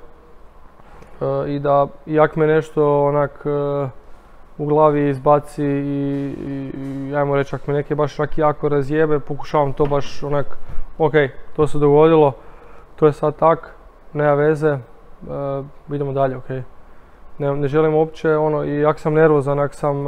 i da jak me nešto onak u glavi izbaci i ajmo reći ako me neke baš onak jako razjebe, pokušavam to baš onak, ok, to se dogodilo, to je sad tak, nema veze, idemo dalje, ok. Ne želim uopće i ako sam nervozan, ako sam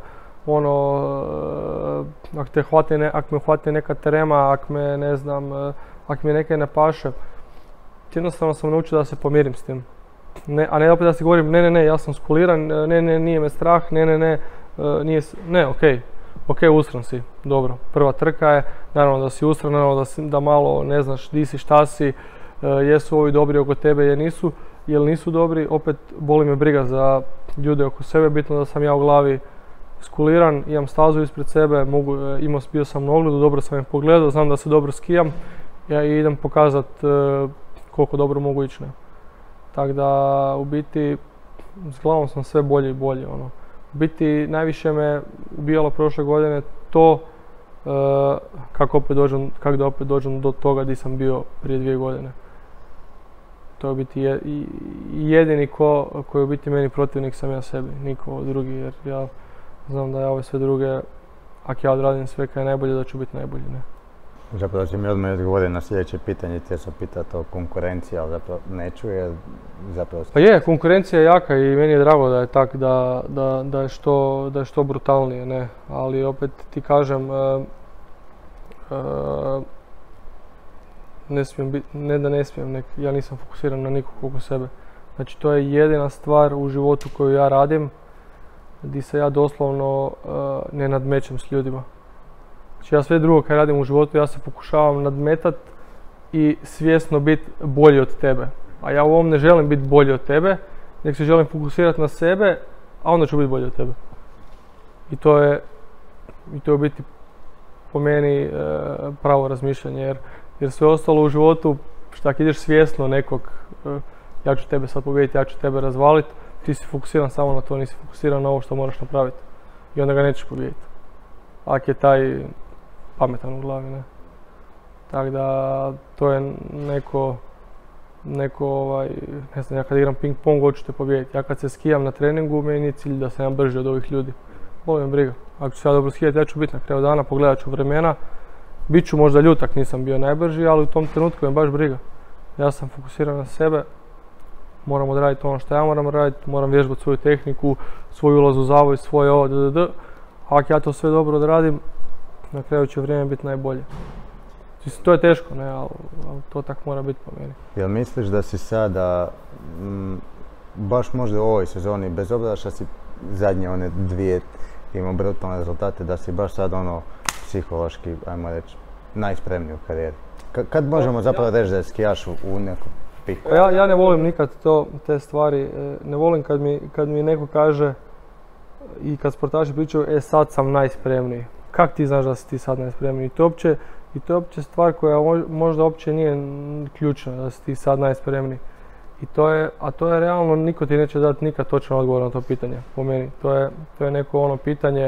ako me hvati neka trema, ako me ne znam, ako mi neke ne paše, jednostavno sam naučio da se pomirim s tim. A ne opet da si govorim ne, ja sam skuliran, ne, nije me strah, ne, ok, usran si, dobro, prva trka je, naravno da si usran, naravno da malo ne znaš di si, šta si, jesu ovi dobri oko tebe, jel nisu dobri, opet boli me briga za ljude oko sebe, bitno da sam ja u glavi iskuliran, imam stazu ispred sebe, bio sam na ogledu, dobro sam je pogledao, znam da se dobro skijam, ja idem pokazat koliko dobro mogu ići. Tako da, u biti, s glavom sam sve bolje i bolje. U biti, najviše me ubijalo prošle godine to kako da opet dođem do toga gdje sam bio prije 2 godine. To je u biti jedini koji je u biti meni protivnik sam ja sebi, niko drugi, jer ja znam da ja ove sve druge, ako ja odradim sve kaj je najbolje, da ću biti najbolji, ne. Zapravo da će mi odmah odgovoriti na sljedeće pitanje, htio sam pitati o konkurenciji, ali zapravo neću jer zapravo... Pa je, konkurencija je jaka i meni je drago da je tak, da je što brutalnije, ne. Ali opet ti kažem, ne smijem biti, ne da ne smijem, ja nisam fokusiran na nikog oko sebe. Znači to je jedina stvar u životu koju ja radim, gdje se ja doslovno ne nadmećem s ljudima. Znači ja sve drugo kad radim u životu, ja se pokušavam nadmetat i svjesno biti bolji od tebe. A ja u ovom ne želim biti bolji od tebe, nek se želim fokusirati na sebe, a onda ću biti bolji od tebe. I to je u biti po meni pravo razmišljanje, jer sve ostalo u životu, što ako ideš svjesno nekog, ja ću tebe sad pobijediti, ja ću tebe razvaliti, ti si fokusiran samo na to, nisi fokusiran na ovo što moraš napraviti. I onda ga nećeš pobijediti. Ako je taj pametan u glavi, ne. Tako da, to je neko, ne znam, ja kad igram ping pong hoću te pobijediti. Ja kad se skijam na treningu, meni nije cilj da sam ja brži od ovih ljudi. Boli me briga. Ako ću se ja dobro skijati, ja ću biti na kraju dana, pogledat ću vremena. Biću možda ljutak, nisam bio najbrži, ali u tom trenutku me baš briga. Ja sam fokusiran na sebe, moram odraditi ono što ja moram raditi, moram vježbati svoju tehniku, svoj ulaz u zavoj, svoje ovo, a ako ja to sve dobro odradim, na kraju će vrijeme biti najbolje. To je teško, ne, ali to tako mora biti po meni. Jel misliš da si sada, baš možda u ovoj sezoni, bez obzira što si zadnje one 2 imao brutalne rezultate, da si baš sad psihološki, ajmo reći, najspremniji u karijeri? Kad možemo zapravo reći da je skijaš u nekom piku? Ja ne volim nikad te stvari, ne volim kad mi neko kaže i kad sportaši pričaju, sad sam najspremniji. Kak ti znaš da si ti sad najspremniji? I to je uopće stvar koja možda uopće nije ključna, da si ti sad najspremniji. A to je realno, niko ti neće dati nikad točan odgovor na to pitanje, po meni. To je neko pitanje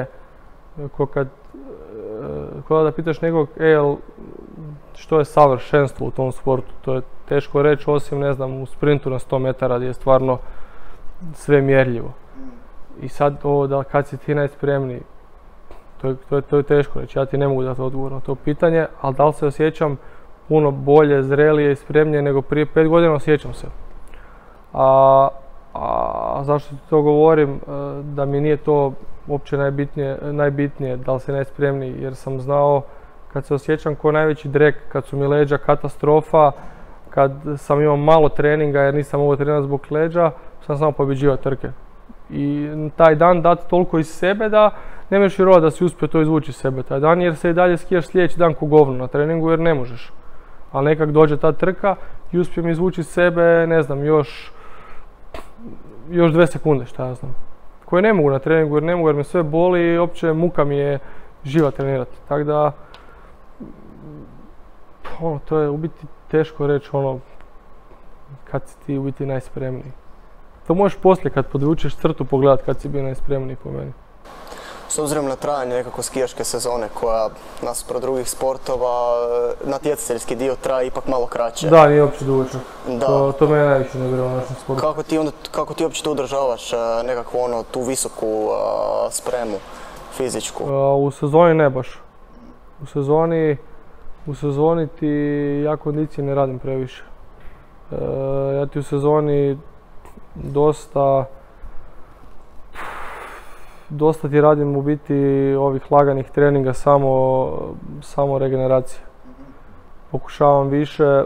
ko da pitaš nekog, što je savršenstvo u tom sportu? To je teško reći, osim, ne znam, u sprintu na 100 metara gdje je stvarno sve mjerljivo. I sad ovo da kad si ti najspremniji, to je teško reći, ja ti ne mogu dati odgovor na to pitanje, ali da li se osjećam puno bolje, zrelije i spremnije nego prije 5 godina, osjećam se. A zašto ti to govorim? Da mi nije to uopće najbitnije da li si najspremniji, jer sam znao kad se osjećam kao najveći drek, kad su mi leđa katastrofa, kad sam imao malo treninga jer nisam mogao trenirati zbog leđa, sam samo pobjeđivao trke. I taj dan dati toliko iz sebe da ne možeš vjerovati da si uspio to izvući iz sebe taj dan, jer se i dalje skijaš sljedeći dan ko govno na treningu jer ne možeš. Ali nekak dođe ta trka i uspijem izvući iz sebe, ne znam, još 2 sekunde, šta ja znam. Koje ne mogu na treningu jer ne mogu jer me sve boli i uopće muka mi je živa trenirati. Tako da, to je u biti teško reći kad si ti u biti najspremniji. To možeš poslije kad podvučeš crtu pogledat kad si bio najspremniji po meni. S obzirom na trajanje nekako skijaške sezone koja nasuprot drugih sportova, natjecateljski dio traje ipak malo kraće. Da, nije uopće dugačak. To mene najviše ne vjeruje u našem sportu. Kako ti uopće tu održavaš nekakvu tu visoku spremu fizičku? U sezoni ne baš. U sezoni ti ja kondicije ne radim previše. Ja ti u sezoni dosta ti radim u biti ovih laganih treninga, samo regeneracije. Pokušavam više.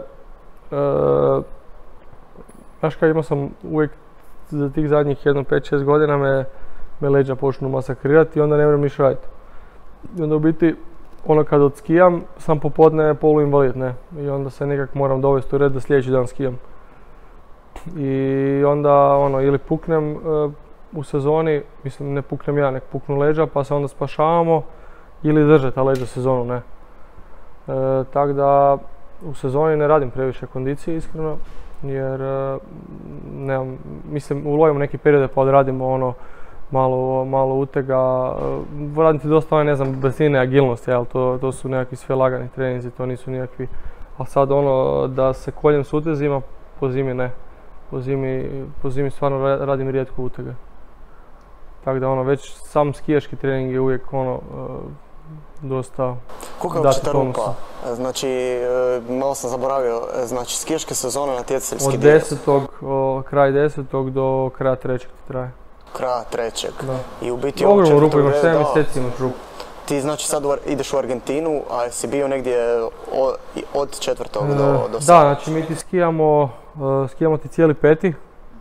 Znaš kad imao sam uvijek za tih zadnjih 5-6 godina me leđa počnu masakrirati i onda ne vrem niš raditi. I onda u biti kad odskijam sam popodne poluinvalid, ne? I onda se nekak moram dovesti u red da sljedeći dan skijam. I onda ili puknem u sezoni, mislim ne puknem ja, nek puknu leđa pa se onda spašavamo ili drže ta leđa sezonu, ne. Tako da u sezoni ne radim previše kondicije iskreno, jer nemam, mislim ulovimo neki periode pa odradimo ono malo utega, radim ti dosta ne znam brzine, agilnosti, ali to su nekakvi sve lagani treninzi, to nisu nikakvi, ali sad ono da se koljem s utezima, po zimi ne. Po zimi stvarno radim rijetko utege. Tako da ono, već sam skijaški trening je uvijek ono, dosta koliko je uopće ta rupa? Znači, malo sam zaboravio, znači skijaške sezone natjecateljski dio? Kraj 10. do kraja 3. ti traje. Kraja 3. Da. I u biti ogromnu rupu, imaš 7 mjeseci imaš rupu. Ti znači sad ideš u Argentinu, a si bio negdje od 4. do 7. Da, znači mi ti skijamo ti cijeli 5.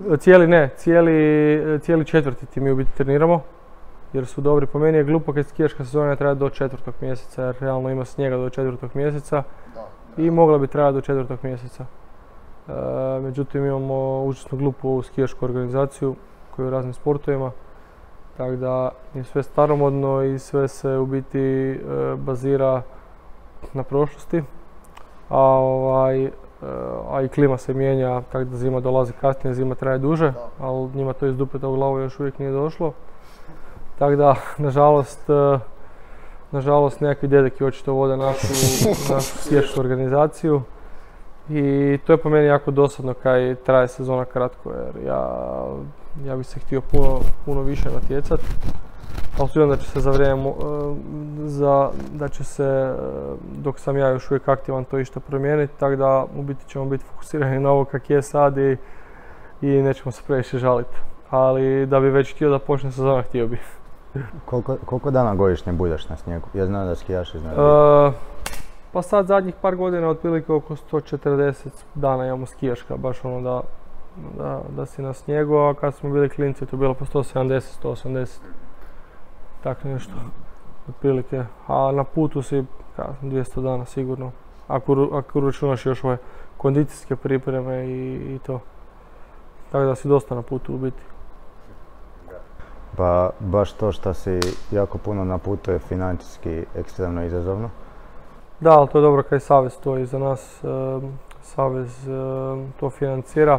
Cijeli 4. ti mi u biti treniramo. Jer su dobri, po meni je glupo kad skijaška sezona traje do 4. mjeseca, jer realno ima snijega do 4. mjeseca i mogla bi trajati do 4. mjeseca. Međutim imamo užasno glupu skijašku organizaciju koju u raznim sportovima. Tako da je sve staromodno i sve se u biti bazira na prošlosti. A i klima se mijenja, tako da zima dolazi kasnije, zima traje duže, ali njima to iz dupeta u glavu još uvijek nije došlo. Tako da, nažalost nekakvi dedeki očito vode našu skijašku organizaciju. I to je po meni jako dosadno kaj traje sezona kratko, jer ja bih se htio puno više natjecati. Ali siguran da će se za vrijeme, da će se, dok sam ja još uvijek aktivan, to išta promijeniti, tako da u biti ćemo biti fokusirani na ovo kak je sad i nećemo se previše žaliti. Ali da bi već htio da počne sezona, htio bi. Koliko dana godišnje budeš na snijegu? Ja znam da skijaš iz Pa sad zadnjih par godina otprilike oko 140 dana imamo skijaška, baš ono da si na snijegu, a kad smo bili klinci to je bilo po 170, 180. Tako nešto, otprilike. A na putu si 200 dana sigurno, ako računaš još ove kondicijske pripreme i to. Tako da si dosta na putu u biti. Pa baš to što si jako puno na putu je financijski ekstremno izazovno. Da, ali to je dobro kaj savez stoji iza nas, savez to financira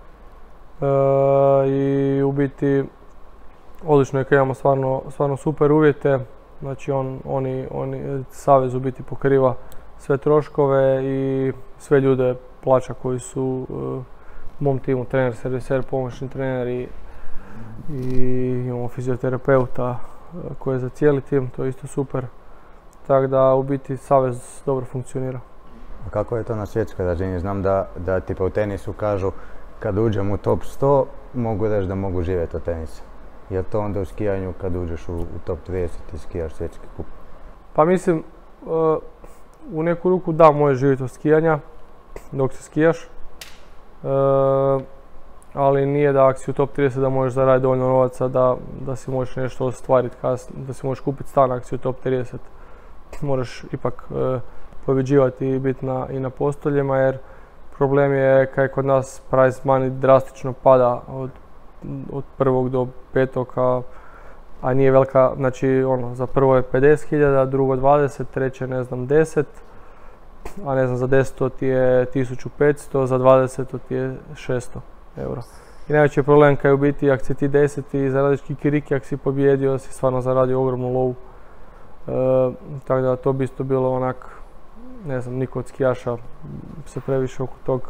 i u biti odlično je kad imamo stvarno super uvjete, znači savez u biti pokriva sve troškove i sve ljude plaća koji su u mom timu, trener, serviser, pomoćni trener i imamo fizioterapeuta koji je za cijeli tim, to je isto super. Tako da u biti savez dobro funkcionira. A kako je to na svjetskoj razini? Znam da tipa u tenisu kažu kad uđem u top 100 mogu reći da mogu živjeti od tenisa. Je to onda u skijanju kad uđeš u top 30 i skijaš svjetski kup? Pa mislim, u neku ruku da možeš živjeti od skijanja dok se skijaš. Ali nije da ako si u top 30 da možeš zaraditi dovoljno novaca da si možeš nešto ostvariti kasnije, da si možeš kupiti stan ako si u top 30. Moraš ipak pobjeđivati i biti i na postoljima, jer problem je kaj kod nas prize money drastično pada od 1. do 5. a nije velika, znači ono, za prvo je 50.000, drugo 20, treće ne znam 10, a ne znam za 10 ti je 1500, za 20 ti je 600 eura. I najveći problem kaj u biti ako si ti 10 i zaradiš kikiriki, ako si pobjedio si stvarno zaradio ogromnu lovu. Tako da to bi isto bilo onak, ne znam, niko od skijaša se previše oko tog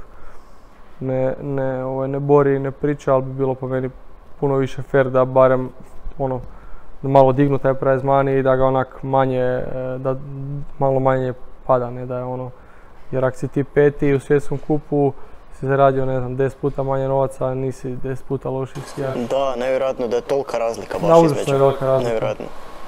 ne bori i ne priča, ali bi bilo po meni puno više fair da barem ono, da malo dignu taj prize money i da ga onak manje, da malo manje pada, ne da je ono, jer ako si ti 5. u svjetskom kupu si zaradio, ne znam, 10 puta manje novaca, a nisi 10 puta loših skijaš. Da, nevjerojatno da je tolika razlika baš između. Da, užasno je velika razlika. Nevjerojatno.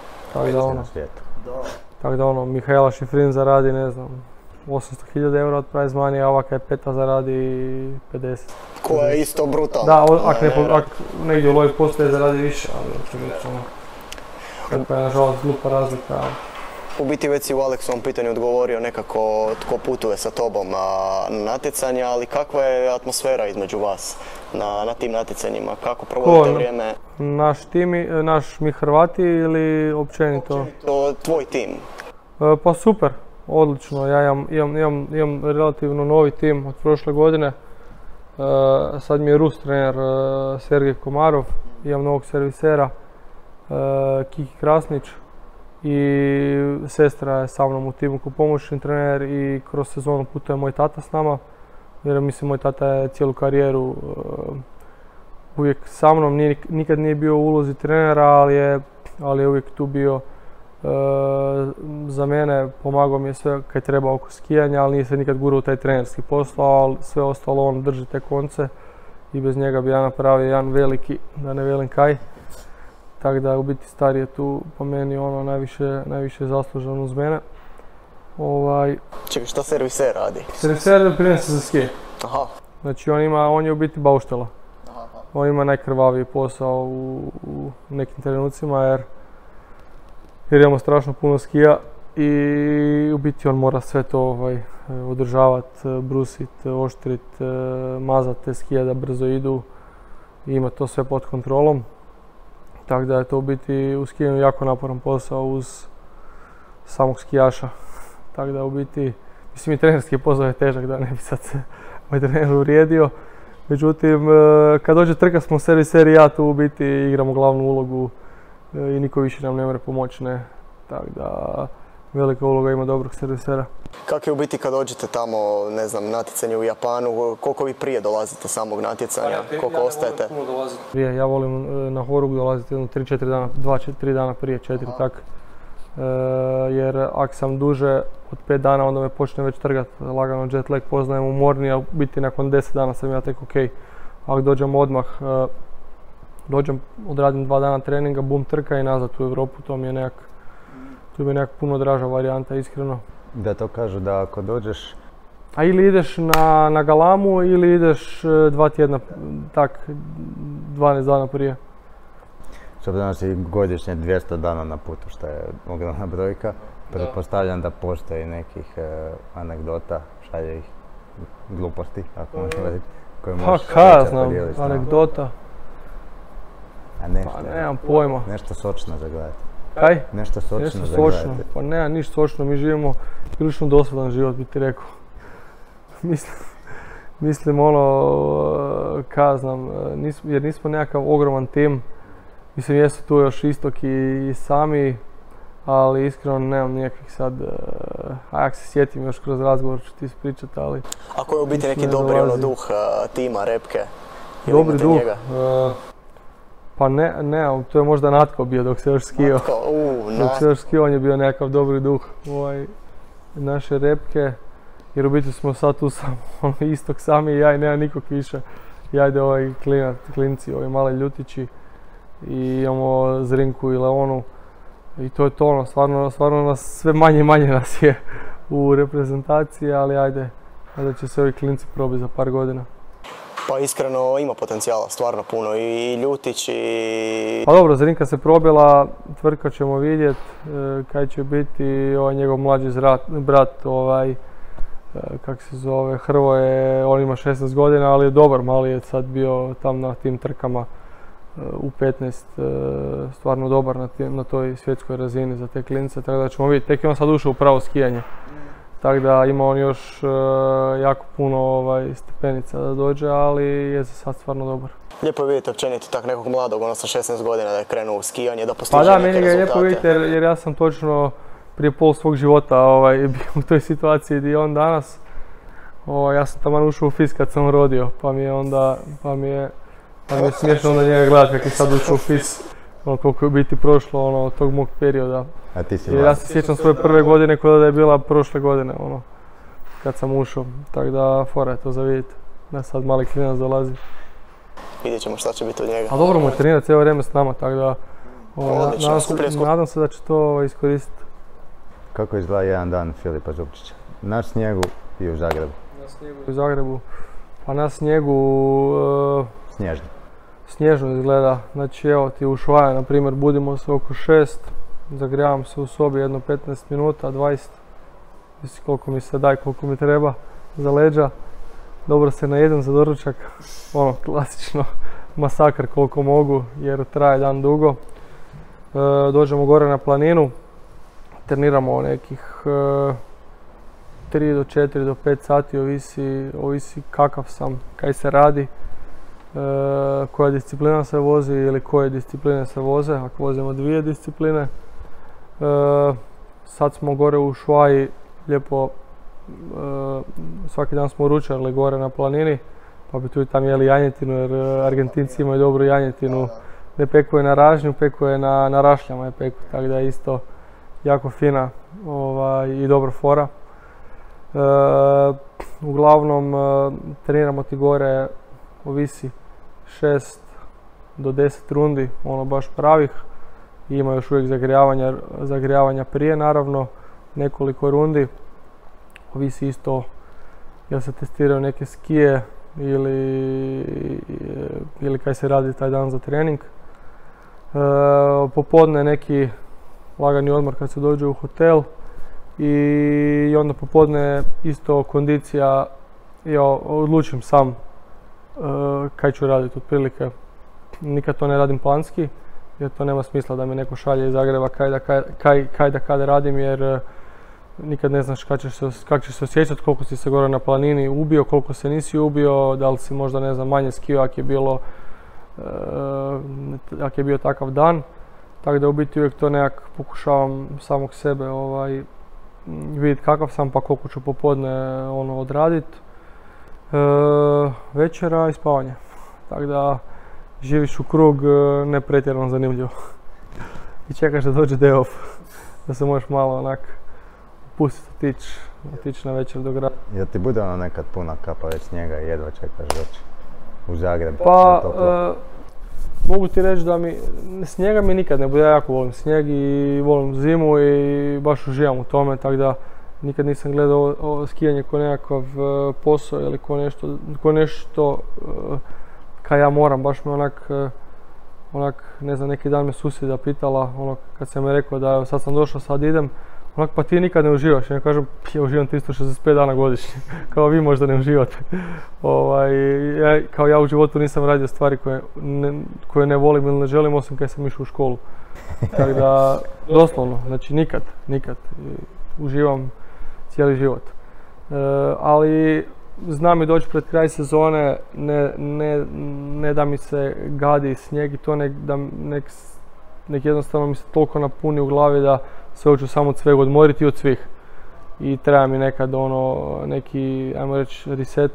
Tako da ono, Mihaela Šifrin zaradi, ne znam, 800.000 eura od prize money, a ovaka je 5. zaradi 50. Koja je isto brutalna. Da, ako negdje u lovi postoje zaradi više, ali očigledno. Kako je nažalost glupa razlika. U biti već si u Aleksovom pitanju odgovorio nekako tko putuje sa tobom na natjecanja, ali kakva je atmosfera između vas na tim natjecanjima? Kako provodite vrijeme? Naš tim, mi Hrvati ili općenito? Tvoj tim. Pa super, odlično. Ja imam relativno novi tim od prošle godine. Sad mi je Rus trener Sergej Komarov, imam novog servisera Kiki Krasnić i sestra je sa mnom u timu kao pomoćni trener i kroz sezonu putuje moj tata s nama. Jer mislim moj tata je cijelu karijeru uvijek sa mnom, nikad nije bio u ulozi trenera, ali je uvijek tu bio za mene, pomagao mi je sve kad treba oko skijanja, ali nije se nikad gurao u taj trenerski posao, ali sve ostalo on drži te konce i bez njega bi ja napravio jedan veliki, da ne velim kaj. Tako da u biti stariji je tu po meni najviše zaslužan uz mene. Čekaj, šta serviser radi? Serviser prinese za skije. Aha. Znači on je u biti bauštela. On ima najkrvaviji posao u nekim trenucima jer imamo strašno puno skija i u biti on mora sve to održavati, brusiti, oštriti, mazati te skije da brzo idu i ima to sve pod kontrolom. Tako da je to u biti u skijanju jako naporan posao uz samog skijaša. Tako da u biti, mislim i trenerski posao je težak, da ne bi sad se moj trener uvrijedio. Međutim, kad dođe trka smo serviser i ja tu u biti igramo glavnu ulogu i niko više nam ne može pomoći, ne. Tako da velika uloga ima dobrog servisera. Kako je u biti kad dođete tamo, ne znam, natjecanje u Japanu, koliko vi prije dolazite samog natjecanja, koliko ostajete? Ja volim na Horug dolaziti 3-4 dana, 2-3 dana prije, 4 tak. Jer ako sam duže od 5 dana onda me počne već trgati, lagano jet lag, poznajem umorni, a biti nakon 10 dana sam ja tek ok. Ako dođem odmah, odradim 2 dana treninga, bum trka i nazad u Europu, to mi je nekak puno draža varijanta, iskreno. Da to kažu da ako dođeš... A ili ideš na galamu ili ideš 2 tjedna, tak, 12 dana prije. S obzirom da si godišnje 200 dana na putu, što je ogromna brojka, pretpostavljam da postoji nekih anegdota, šalje ih gluposti, ako možeš reći, koje možeš podijeliti. Znam, anegdota. A nešto, pa nemam pojma. Nešto sočno za gledati. Kaj? Nešto sočno za gledati. Pa nema ništa sočno, mi živimo prilično dosadan život, bi ti rekao. Mislim jer nismo nekakav ogroman tim. Mislim, jesu tu još Istok i sami, ali iskreno nemam nikakvih sad, a jak se sjetim još kroz razgovor ću ti ispričati, ali... Ako je u biti neki dobri duh tima, Repke? Dobri duh? Pa ne, to je možda Natko bio dok se još skio. Dok se još skio, on je bio nekakav dobri duh naše Repke, jer u biti smo sad tu samo Istok sami i ja i nema nikog više. Ja ide klinci, ovi mali ljutići. I imamo Zrinku i Leonu i to je to, stvarno nas sve manje i manje nas je u reprezentaciji, ali ajde će se ovi klinci probiti za par godina. Pa iskreno ima potencijala, stvarno puno, i Ljutić i... Pa dobro, Zrinka se probila, Tvrtka ćemo vidjeti kaj će biti, njegov mlađi brat, kak se zove, Hrvoje, on ima 16 godina, ali je dobar, mali je sad bio tam na tim trkama u 15, stvarno dobar na toj svjetskoj razini za te klince, tako da ćemo vidjeti, tek je on sad ušao u pravo skijanje. Tako da ima on još jako puno stepenica da dođe, ali je za sad stvarno dobar. Lijepo je vidjeti općenito tak nekog mladog, ono sa 16 godina da je krenuo u skijanje, da postiže neke rezultate. Pa da, meni ga je lijepo vidjeti jer ja sam točno prije pol svog života bio u toj situaciji gdje je on danas. Ja sam taman ušao u FIS kad sam rodio, pa mi je smiješno onda njega gledati kako je sad ušao u FIS. Koliko je u biti prošlo od tog mog perioda. Jer ja se sjećam svoje prve godine kao da je bila prošle godine, kad sam ušao. Tako da, fora je to za vidjeti. Da sad mali klinac dolazi. Vidjet ćemo šta će biti od njega. A dobro mu je trenirati cijelo vrijeme s nama, tako da nadam se da će to iskoristiti. Kako izgleda jedan dan Filipa Zupčića? Na snijegu i u Zagrebu? Na snijegu i u Zagrebu. Pa na snijegu... Snježno. Snježno izgleda. Znači evo ti u Švaje, na primjer, budimo se oko 6, zagrijavam se u sobi jedno 15 minuta, 20, mislim koliko mi se da i koliko mi treba za leđa. Dobro se najedem za doručak, ono klasično masakr koliko mogu jer traje dan dugo. Dođemo gore na planinu, treniramo nekih 3 do 4 do 5 sati, ovisi kakav sam, kaj se radi, koja disciplina se vozi ili koje discipline se voze, ako vozimo 2 discipline. Sad smo gore u Šuaji, lijepo, svaki dan smo ručali gore na planini, pa bi tu i tam jeli janjetinu jer Argentinci imaju dobru janjetinu. Ne peku je na ražnju, peku je na rašljama je peku, tako da je isto jako fina i dobra fora. Uglavnom treniramo ti gore, ovisi 6 do 10 rundi, ono baš pravih. Ima još uvijek zagrijavanja prije naravno, nekoliko rundi. Ovisi isto jel se testiraju neke skije ili kaj se radi taj dan za trening. Popodne neki lagani odmor kad se dođe u hotel i onda popodne isto kondicija, ja odlučim sam kaj ću raditi otprilike. Nikad to ne radim planski jer to nema smisla da me neko šalje iz Zagreba kaj da kada radim jer nikad ne znaš kako ćeš se osjećati, koliko si se gore na planini ubio, koliko se nisi ubio, da li si možda ne znam manje skio ako je bio takav dan. Tako da u biti uvijek to nekak pokušavam samog sebe vidjeti kakav sam pa koliko ću popodne odraditi. Večera i spavanje. Tako da živiš u krug ne pretjerano zanimljivo. I čekaš da dođe day off, da se možeš malo onak pustiti, otići na večer do grada. Jel ti bude nekad puna kapa već snijega i jedva čekaš doći u Zagreb? Pa, mogu ti reći da snijega mi nikad ne bude, ja jako volim snijeg i volim zimu i baš uživam u tome, tako da nikad nisam gledao skijanje kao nekakav posao ili ko nešto kaj ja moram, baš me onak, ne znam, neki dan me susjeda pitala, kad sam je rekao da sad sam došao, sad idem, onak pa ti nikad ne uživaš, ja kažem ja uživam 365 dana godišnje, kao vi možda ne uživate. Kao ja u životu nisam radio stvari koje ne volim ili ne želim osim kad sam išao u školu. Tako da, doslovno, znači nikad. Uživam cijeli život. Ali znam i doći pred kraj sezone, ne da mi se gadi snijeg i to nek jednostavno mi se toliko napuni u glavi da se hoću samo od svega odmoriti i od svih. I treba mi nekad neki, ajmo reći, reset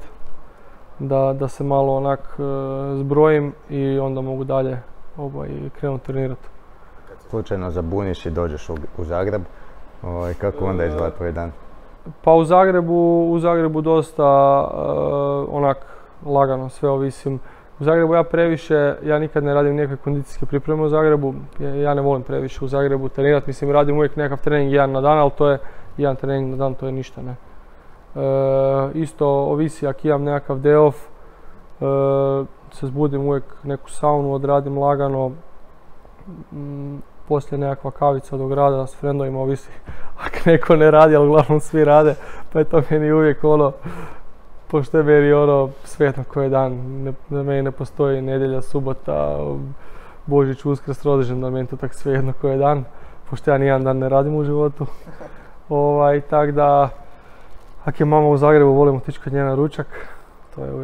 da se malo onak zbrojim i onda mogu dalje krenuti trenirati. Kad slučajno zabuniš i dođeš u Zagreb, kako onda izgleda tvoj dan? Pa u Zagrebu dosta onak lagano, sve ovisim. U Zagrebu ja nikad ne radim nikakve kondicijske pripreme u Zagrebu. Ja ne volim previše u Zagrebu trenirati, mislim radim uvijek nekakav trening jedan na dan, ali to je jedan trening na dan, to je ništa, ne. Isto ovisi ako imam nekakav day off, se zbudim uvijek neku saunu, odradim lagano, poslije nekakva kavica do grada s frendovima, ovisi ako neko ne radi, ali uglavnom svi rade, pa je to meni uvijek pošto je meni svejedno koji je dan, za meni ne postoji nedjelja, subota, Božić, Uskrs, rođendan, meni to tako svejedno koji je dan, pošto ja nijedan dan ne radim u životu. Tako da, ako je mama u Zagrebu, volim otići kod nje na ručak, to je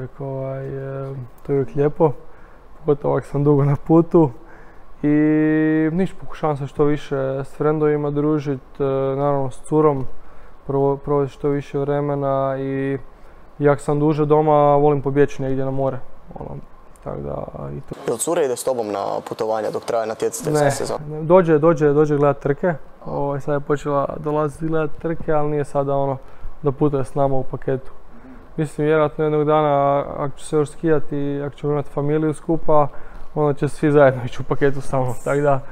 uvijek lijepo, pogotovo ako sam dugo na putu. I pokušavam se što više s frendovima družiti, naravno s curom, provesti što više vremena i ako sam duže doma, volim pobjeći negdje na more. Tako da, i to. Jel cura ide s tobom na putovanja dok traje natjecateljska sezona? Ne, dođe gledat trke. Sad je počela dolaziti gledat trke, ali nije sada da putuje s nama u paketu. Mislim, vjerojatno jednog dana, ako ću se još skijati i ako ćemo imati familiju skupa, onda će svi zajedno ići u paketu sa mnom. Tako da,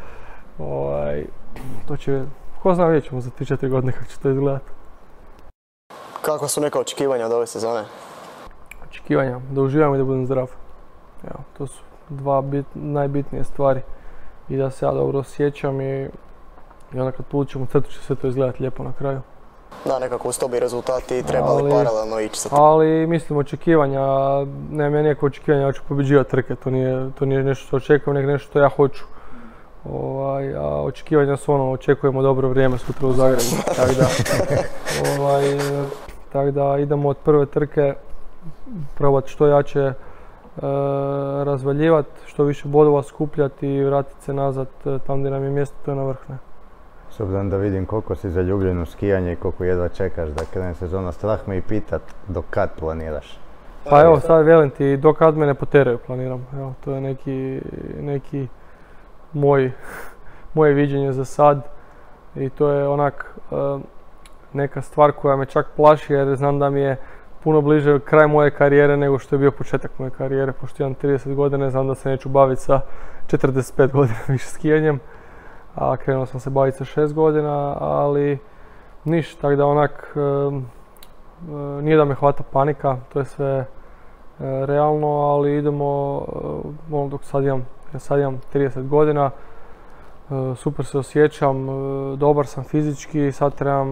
to će, ko zna, vidjet ćemo za 3-4 godine kako će to izgledati. Kakva su neka očekivanja od ove sezone? Očekivanja, da uživam i da budem zdrav. Evo, to su najbitnije stvari. I da se ja dobro osjećam i I onda kad povučemo crtu će sve to izgledati lijepo na kraju. Da, nekako uz to bi rezultati trebali paralelno ići sa tim. Ali mislim očekivanja, nemam ja nikakve očekivanja, ja ću pobjeđivati trke, to nije nešto što očekujem, nego nešto što ja hoću. A očekivanja su očekujemo dobro vrijeme sutra u Zagrebu, tako da idemo od prve trke probati što jače razvaljivati, što više bodova skupljati i vratiti se nazad tam gdje nam je mjesto, to je na vrh. S obzirom da vidim koliko si zaljubljen u skijanje i koliko jedva čekaš da krene sezona, strah me i pitat do kad planiraš? Pa evo sad velim ti, do kad me ne poteraju planiram. Evo, to je neki moje viđenje za sad i to je onak neka stvar koja me čak plaši jer znam da mi je puno bliže kraj moje karijere nego što je bio početak moje karijere, pošto imam 30 godina, znam da se neću baviti sa 45 godina više skijanjem, a krenuo sam se baviti sa 6 godina, ali ništa, tako da onak nije da me hvata panika, to je sve realno, ali idemo, dok sad imam 30 godina, super se osjećam, dobar sam fizički, sad trebam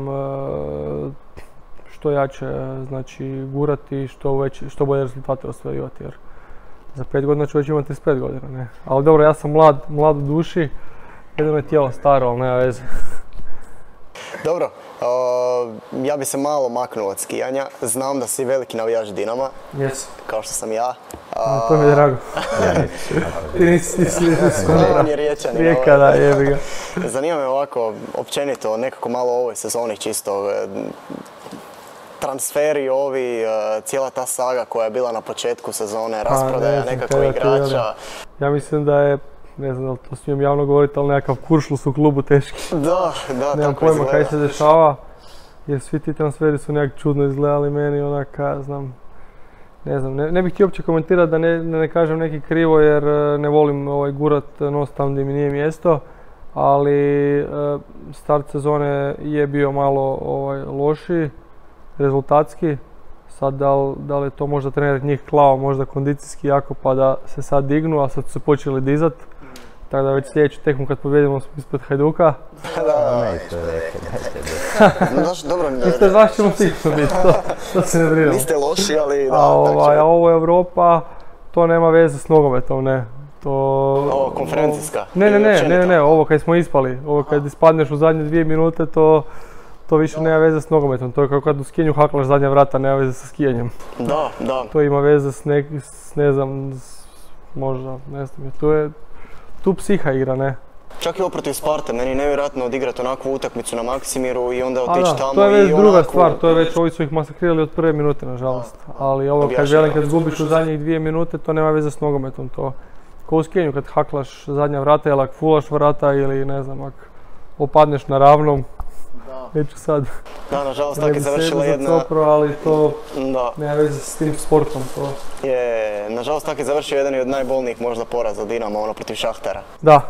što jače gurati i što bolje rezultate ostvarivati jer za 5 godina ću već imati 35 godina, ne. Ali dobro, ja sam mlad u duši, jedino je tijelo staro, ali nema veze. Dobro, ja bi se malo maknuo od skijanja, znam da si veliki navijač Dinama, kao što sam ja. To mi je drago. Ti nisi on je Riječanin. Rijeka, da, jebi ga. Zanima me ovako, općenito, nekako malo o ovoj sezoni čisto. Transferi ovi, cijela ta saga koja je bila na početku sezone, rasprodaja nekako igrača. Ja mislim da je, ne znam da li to smijem javno govoriti, ali nekakav kuršlus u klubu teški. Da, nemam pojma kaj se dešava, jer svi ti transferi su nekak čudno izgledali meni, onaka, znam, ne znam, ne bih htio uopće komentirati da ne kažem neki krivo jer ne volim gurat nos tam gdje mi nije mjesto, ali start sezone je bio malo lošiji, rezultatski. Sad da li je to možda trener njih klao možda kondicijski jako pa da se sad dignu, a sad su se počeli dizat. Tako da već sljedeću tekmu kad pobjedimo ispred Hajduka. Dobro, niste znaš ćemo sigurno biti, to se ne brinemo. Niste loši, ali a ovo je Europa, to nema veze s nogometom, ne. Ovo konferencijska? Ne, ovo kad smo ispali, ovo kad ispadneš u zadnje 2 minute, to više nema veze s nogometom, to je kao kad u skijanju haklaš zadnja vrata, nema veze sa skijanjem. Da. To ima veze s ne znam, možda, ne znam, to je tu psiha igra, ne. Čak i ovo protiv Sparte, meni je nevjerojatno odigrati onakvu utakmicu na Maksimiru i onda otići tamo i onako... To je već druga stvar, to je već, ovi su ih masakrirali od prve minute, nažalost. Ali ovo kad zgubiš u zadnjih 2 minute, to nema veze s nogometom, to... Ko u skijanju kad haklaš zadnja vrata ili ako fulaš vrata ili ne znam, ako opadneš na ravnom. Neću sad. Da, nažalost tako je završila jedna... ali to nema veze s tim sportom. Nažalost tako je završio jedan od najbolnijih možda poraza Dinama, protiv Šahtara.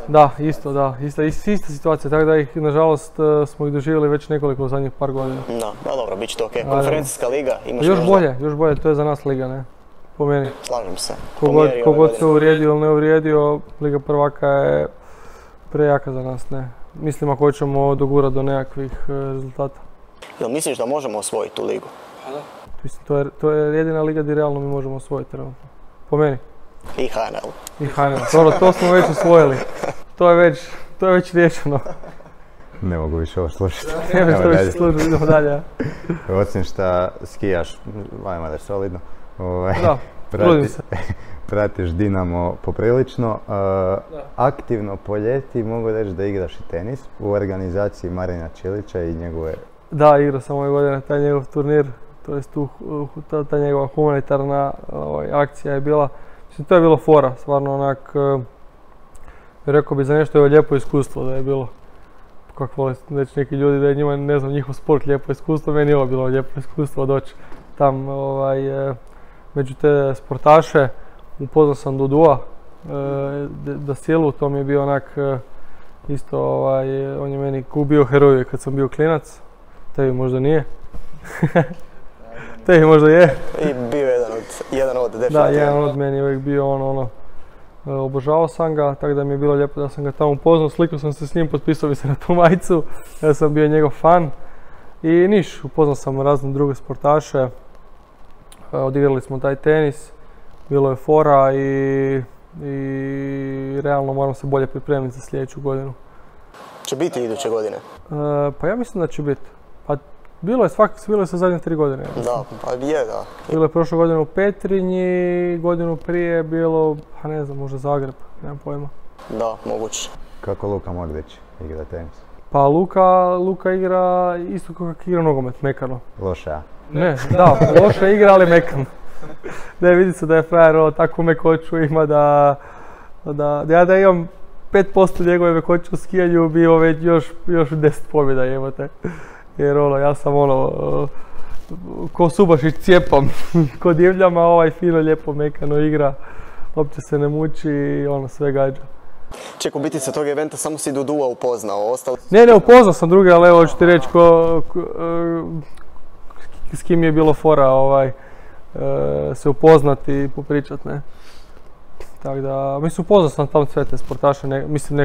Ista situacija, tako da ih nažalost smo ih doživjeli već nekoliko zadnjih par godina. Da, dobro, bit će to okej. Konferencijska liga, imaš još bolje, to je za nas liga, ne? Po meni. Slažem se. Kogod se uvrijedio ili ne uvrijedio, Liga prvaka je prejaka za nas, ne? Mislim ako hoćemo dogurati do nekakvih rezultata. Jel misliš da možemo osvojiti tu ligu? Da. Mislim, to je jedina liga gdje realno mi možemo osvojiti trenutno. Po meni. I HNL. Dobro, to smo već osvojili. To je već riješeno. Ne mogu više ovo slušati. Idemo dalje. Osim šta skijaš, ajmo da je solidno. Da, trudim se. Pratiš Dinamo poprilično. Aktivno po ljeti mogu reći da igraš i tenis u organizaciji Marina Čilića i njegove... Da, igrao sam ove godine taj njegov turnir, to jest ta njegova humanitarna akcija je bila. Mislim, to je bilo fora, stvarno onak, rekao bi za nešto je lijepo iskustvo da je bilo. Kako vole reći neki ljudi da je njima, ne znam, njihov sport lijepo iskustvo, meni je ovo bilo lijepo iskustvo doći tam među te sportaše. Upoznao sam Dudua, da Silu, to mi je bio onak isto, on je meni bio heroj kad sam bio klinac, tebi možda nije. Tebi možda je. I bio jedan od definitivno. Da, jedan od meni je uvijek bio Obožavao sam ga, tako da mi je bilo lijepo da sam ga tamo upoznao, slikao sam se s njim, potpisao bi se na tu majicu, ja sam bio njegov fan. I niš, upoznao sam razne druge sportaše, odigrali smo taj tenis, bilo je fora i realno moram se bolje pripremiti za sljedeću godinu. Će biti iduće godine? Pa ja mislim da će biti. Pa bilo je sa zadnje 3 godine. Da, pa je, da. Bilo je prošle godine u Petrinji, godinu prije je bilo, pa ne znam, možda Zagreb, nemam pojma. Da, moguće. Kako Luka Modrić igra tenis? Pa Luka igra isto kako igra nogomet, mekano. Loše, a? Ne, da, loše igra, ali mekano. Da vidi se da je frajer takvu mekoću ima da imam 5% njegove mekoće u skijanju, bio već još 10 pobjeda jebote. Jer ja sam ko Subašić cijepam, ko divljama, ovaj fino lijepo mekano igra, uopće se ne muči i sve gađa. Ček, u biti sa tog eventa samo si Dudua upoznao, ostalo? Ne, upoznao sam druge, ali evo ću ti reći s kim je bilo fora se upoznati i popričat, ne. Tako da, mislim, upoznao sam tamo sve te sportaše, mislim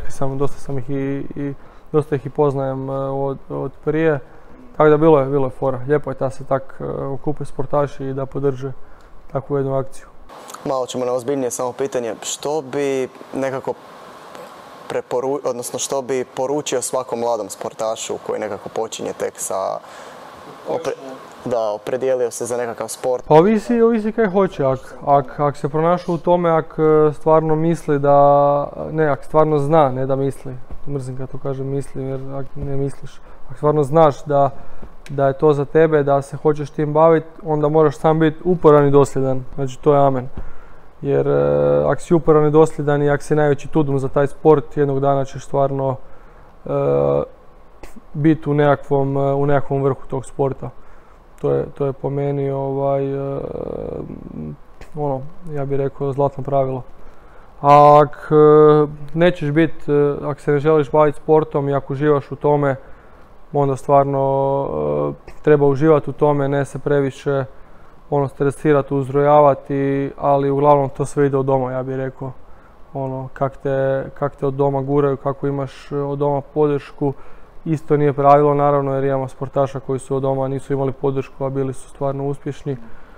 dosta ih i poznajem od prije. Tako da bilo je fora, lijepo je da se tak okupe sportaši i da podrže takvu jednu akciju. Malo ćemo na ozbiljnije samo pitanje, što bi nekako što bi poručio svakom mladom sportašu koji nekako počinje tek sa opredijelio se za nekakav sport? Pa ovisi kaj hoće, ak se pronašao u tome, ak stvarno misli ak stvarno zna, ne da misli, mrzim kad to kažem misli jer ak ne misliš, ak stvarno znaš da je to za tebe, da se hoćeš tim baviti, onda moraš sam biti uporan i dosljedan, znači to je amen. Jer ak si uporan i dosljedan i ak si najveći tudum za taj sport, jednog dana ćeš stvarno biti u nekakvom vrhu tog sporta. To je po meni ja bih rekao zlatno pravilo. A ak se ne želiš baviti sportom i ako uživaš u tome, onda stvarno treba uživati u tome, ne se previše stresirati, uzrojavati, ali uglavnom to sve ide od doma, ja bih rekao. Kak te od doma guraju, kako imaš od doma podršku, isto nije pravilo naravno jer imamo sportaša koji su od doma nisu imali podršku, a bili su stvarno uspješni.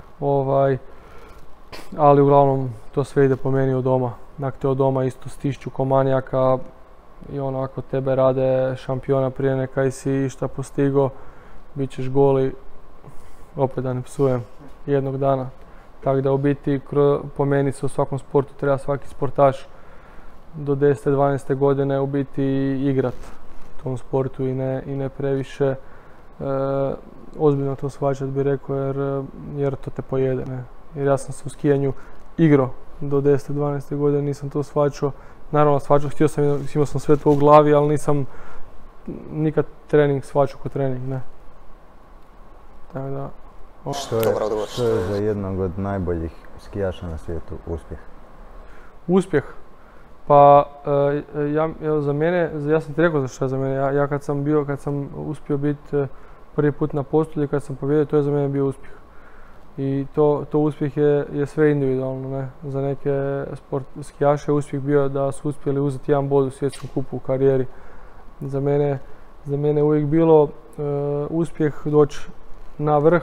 Ali uglavnom to sve ide po meni od doma. Ako te od doma isto stišću ko manijaka i ako tebe rade šampiona prije nekaj si išta postigo, bit ćeš goli, opet da ne psujem, jednog dana. Tako da u biti po meni se u svakom sportu treba svaki sportaš do 10. 12. godine u biti igrat u tom sportu i ne previše ozbiljno to shvaćat bi rekao jer to te pojede. Ne? Jer ja sam se u skijanju igrao do 10. 12. godine, nisam to shvaćao. Naravno shvaćao, imao sam sve to u glavi, ali nisam nikad trening shvaćao ko trening. Ne? Tako da, Što je za jednog od najboljih skijaša na svijetu uspjeh? Uspjeh? Pa za mene, ja sam ti rekao za što je za mene. Ja kad sam uspio biti prvi put na postolju, kad sam pobjedio, to je za mene bio uspjeh. I to uspjeh je sve individualno, ne? Za neke skijaše je uspjeh bio da su uspjeli uzeti 1 bod u svjetskom kupu u karijeri. Za mene uvijek bilo uspjeh doći na vrh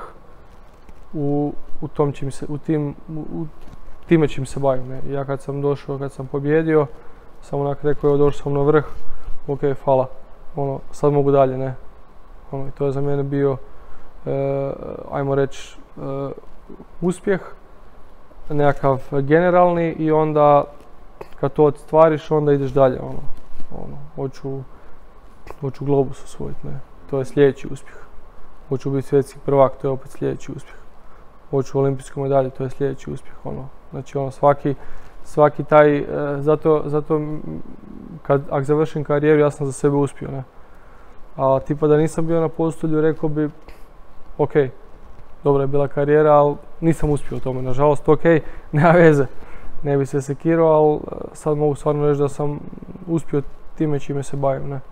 time čim se bavim. Ne? Ja kad sam došao, kad sam pobjedio, sam onak rekao, došao sam na vrh, ok, hvala, sad mogu dalje, ne. I to je za mene bio, ajmo reći, uspjeh, nekakav generalni i onda kad to ostvariš, onda ideš dalje, hoću globus osvojiti, ne. To je sljedeći uspjeh. Hoću biti svjetski prvak, to je opet sljedeći uspjeh. Hoću olimpijsku medalju, to je sljedeći uspjeh. Znači svaki taj, zato ako završim karijeru ja sam za sebe uspio. Ne? A tipa da nisam bio na postolju rekao bi ok, dobra je bila karijera, ali nisam uspio u tome. Nažalost, ok, nema veze. Ne bi se sekirao, ali sad mogu stvarno reći da sam uspio time čime se bavim. Ne?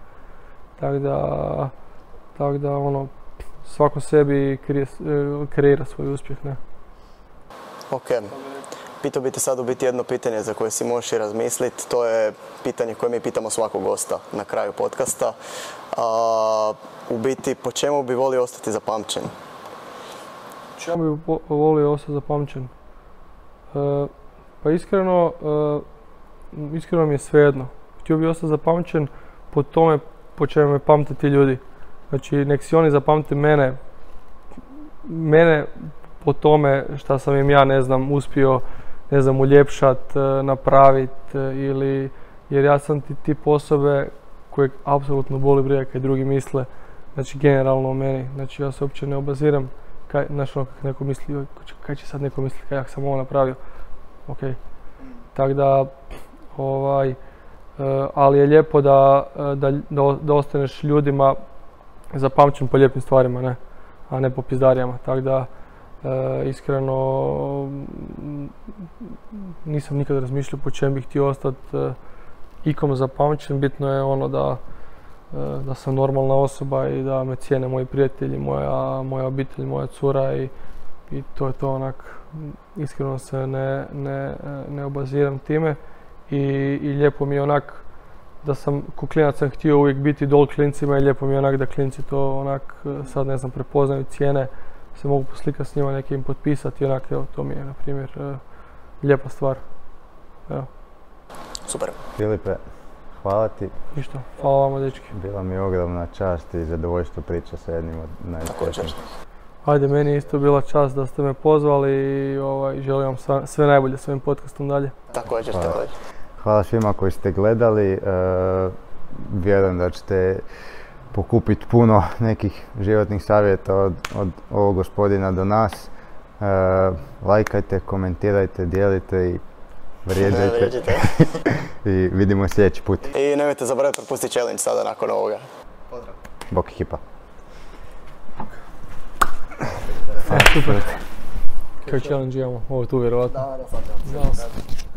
Tako da svako sebi kreira svoj uspjeh. Ne? Ok. Pitao bi te sad u biti jedno pitanje za koje si možeš i razmisliti. To je pitanje koje mi pitamo svakog gosta na kraju podcasta. U biti, po čemu bi volio ostati zapamćen? Čemu bi volio ostati zapamćen? Pa iskreno mi je svejedno. Htio bi ostati zapamćen po tome po čemu me pamte ti ljudi. Znači, nek si oni zapamte mene po tome šta sam im ja, uspio, uljepšat, napravit ili, jer ja sam tip osobe kojeg apsolutno boli briga kaj drugi misle, znači generalno o meni. Znači, ja se uopće ne obaziram kako neko misli, kaj će sad neko misli kako sam ovo napravio. Ok. Tako da, ali je lijepo da ostaneš ljudima zapamćen po lijepim stvarima, ne? A ne po pizdarijama. Tako da, iskreno, nisam nikad razmišljao po čem bih htio ostati ikom zapamćen. Bitno je ono da sam normalna osoba i da me cijene moji prijatelji, moja obitelj, moja cura i to je to onak. Iskreno se ne obaziram time i lijepo mi je onak da sam, ko klinac sam htio uvijek biti dol klincima i lijepo mi je onak da klinci to onak sad prepoznaju cijene, se mogu poslikati s njima, neke im potpisati i onak, evo, to mi je na primjer lijepa stvar. Evo. Super. Filipe, hvala ti. Ništa, hvala vama dečki. Bila mi je ogromna čast i zadovoljstvo priča sa jednim od najčešćih. Ajde, meni je isto bila čast da ste me pozvali i želim vam sve najbolje s ovim podcastom dalje. Također. Hvala svima koji ste gledali. Vjerujem da ćete pokupiti puno nekih životnih savjeta od ovog gospodina do nas. Lajkajte, komentirajte, dijelite i vrijeđajte. I vidimo sljedeći put. I nemojte zaboraviti propustiti challenge sada nakon ovoga. Pozdrav. Bok ekipa. Super. Kaj challenge imamo? Ovo je tu vjerovatno. Da, sad.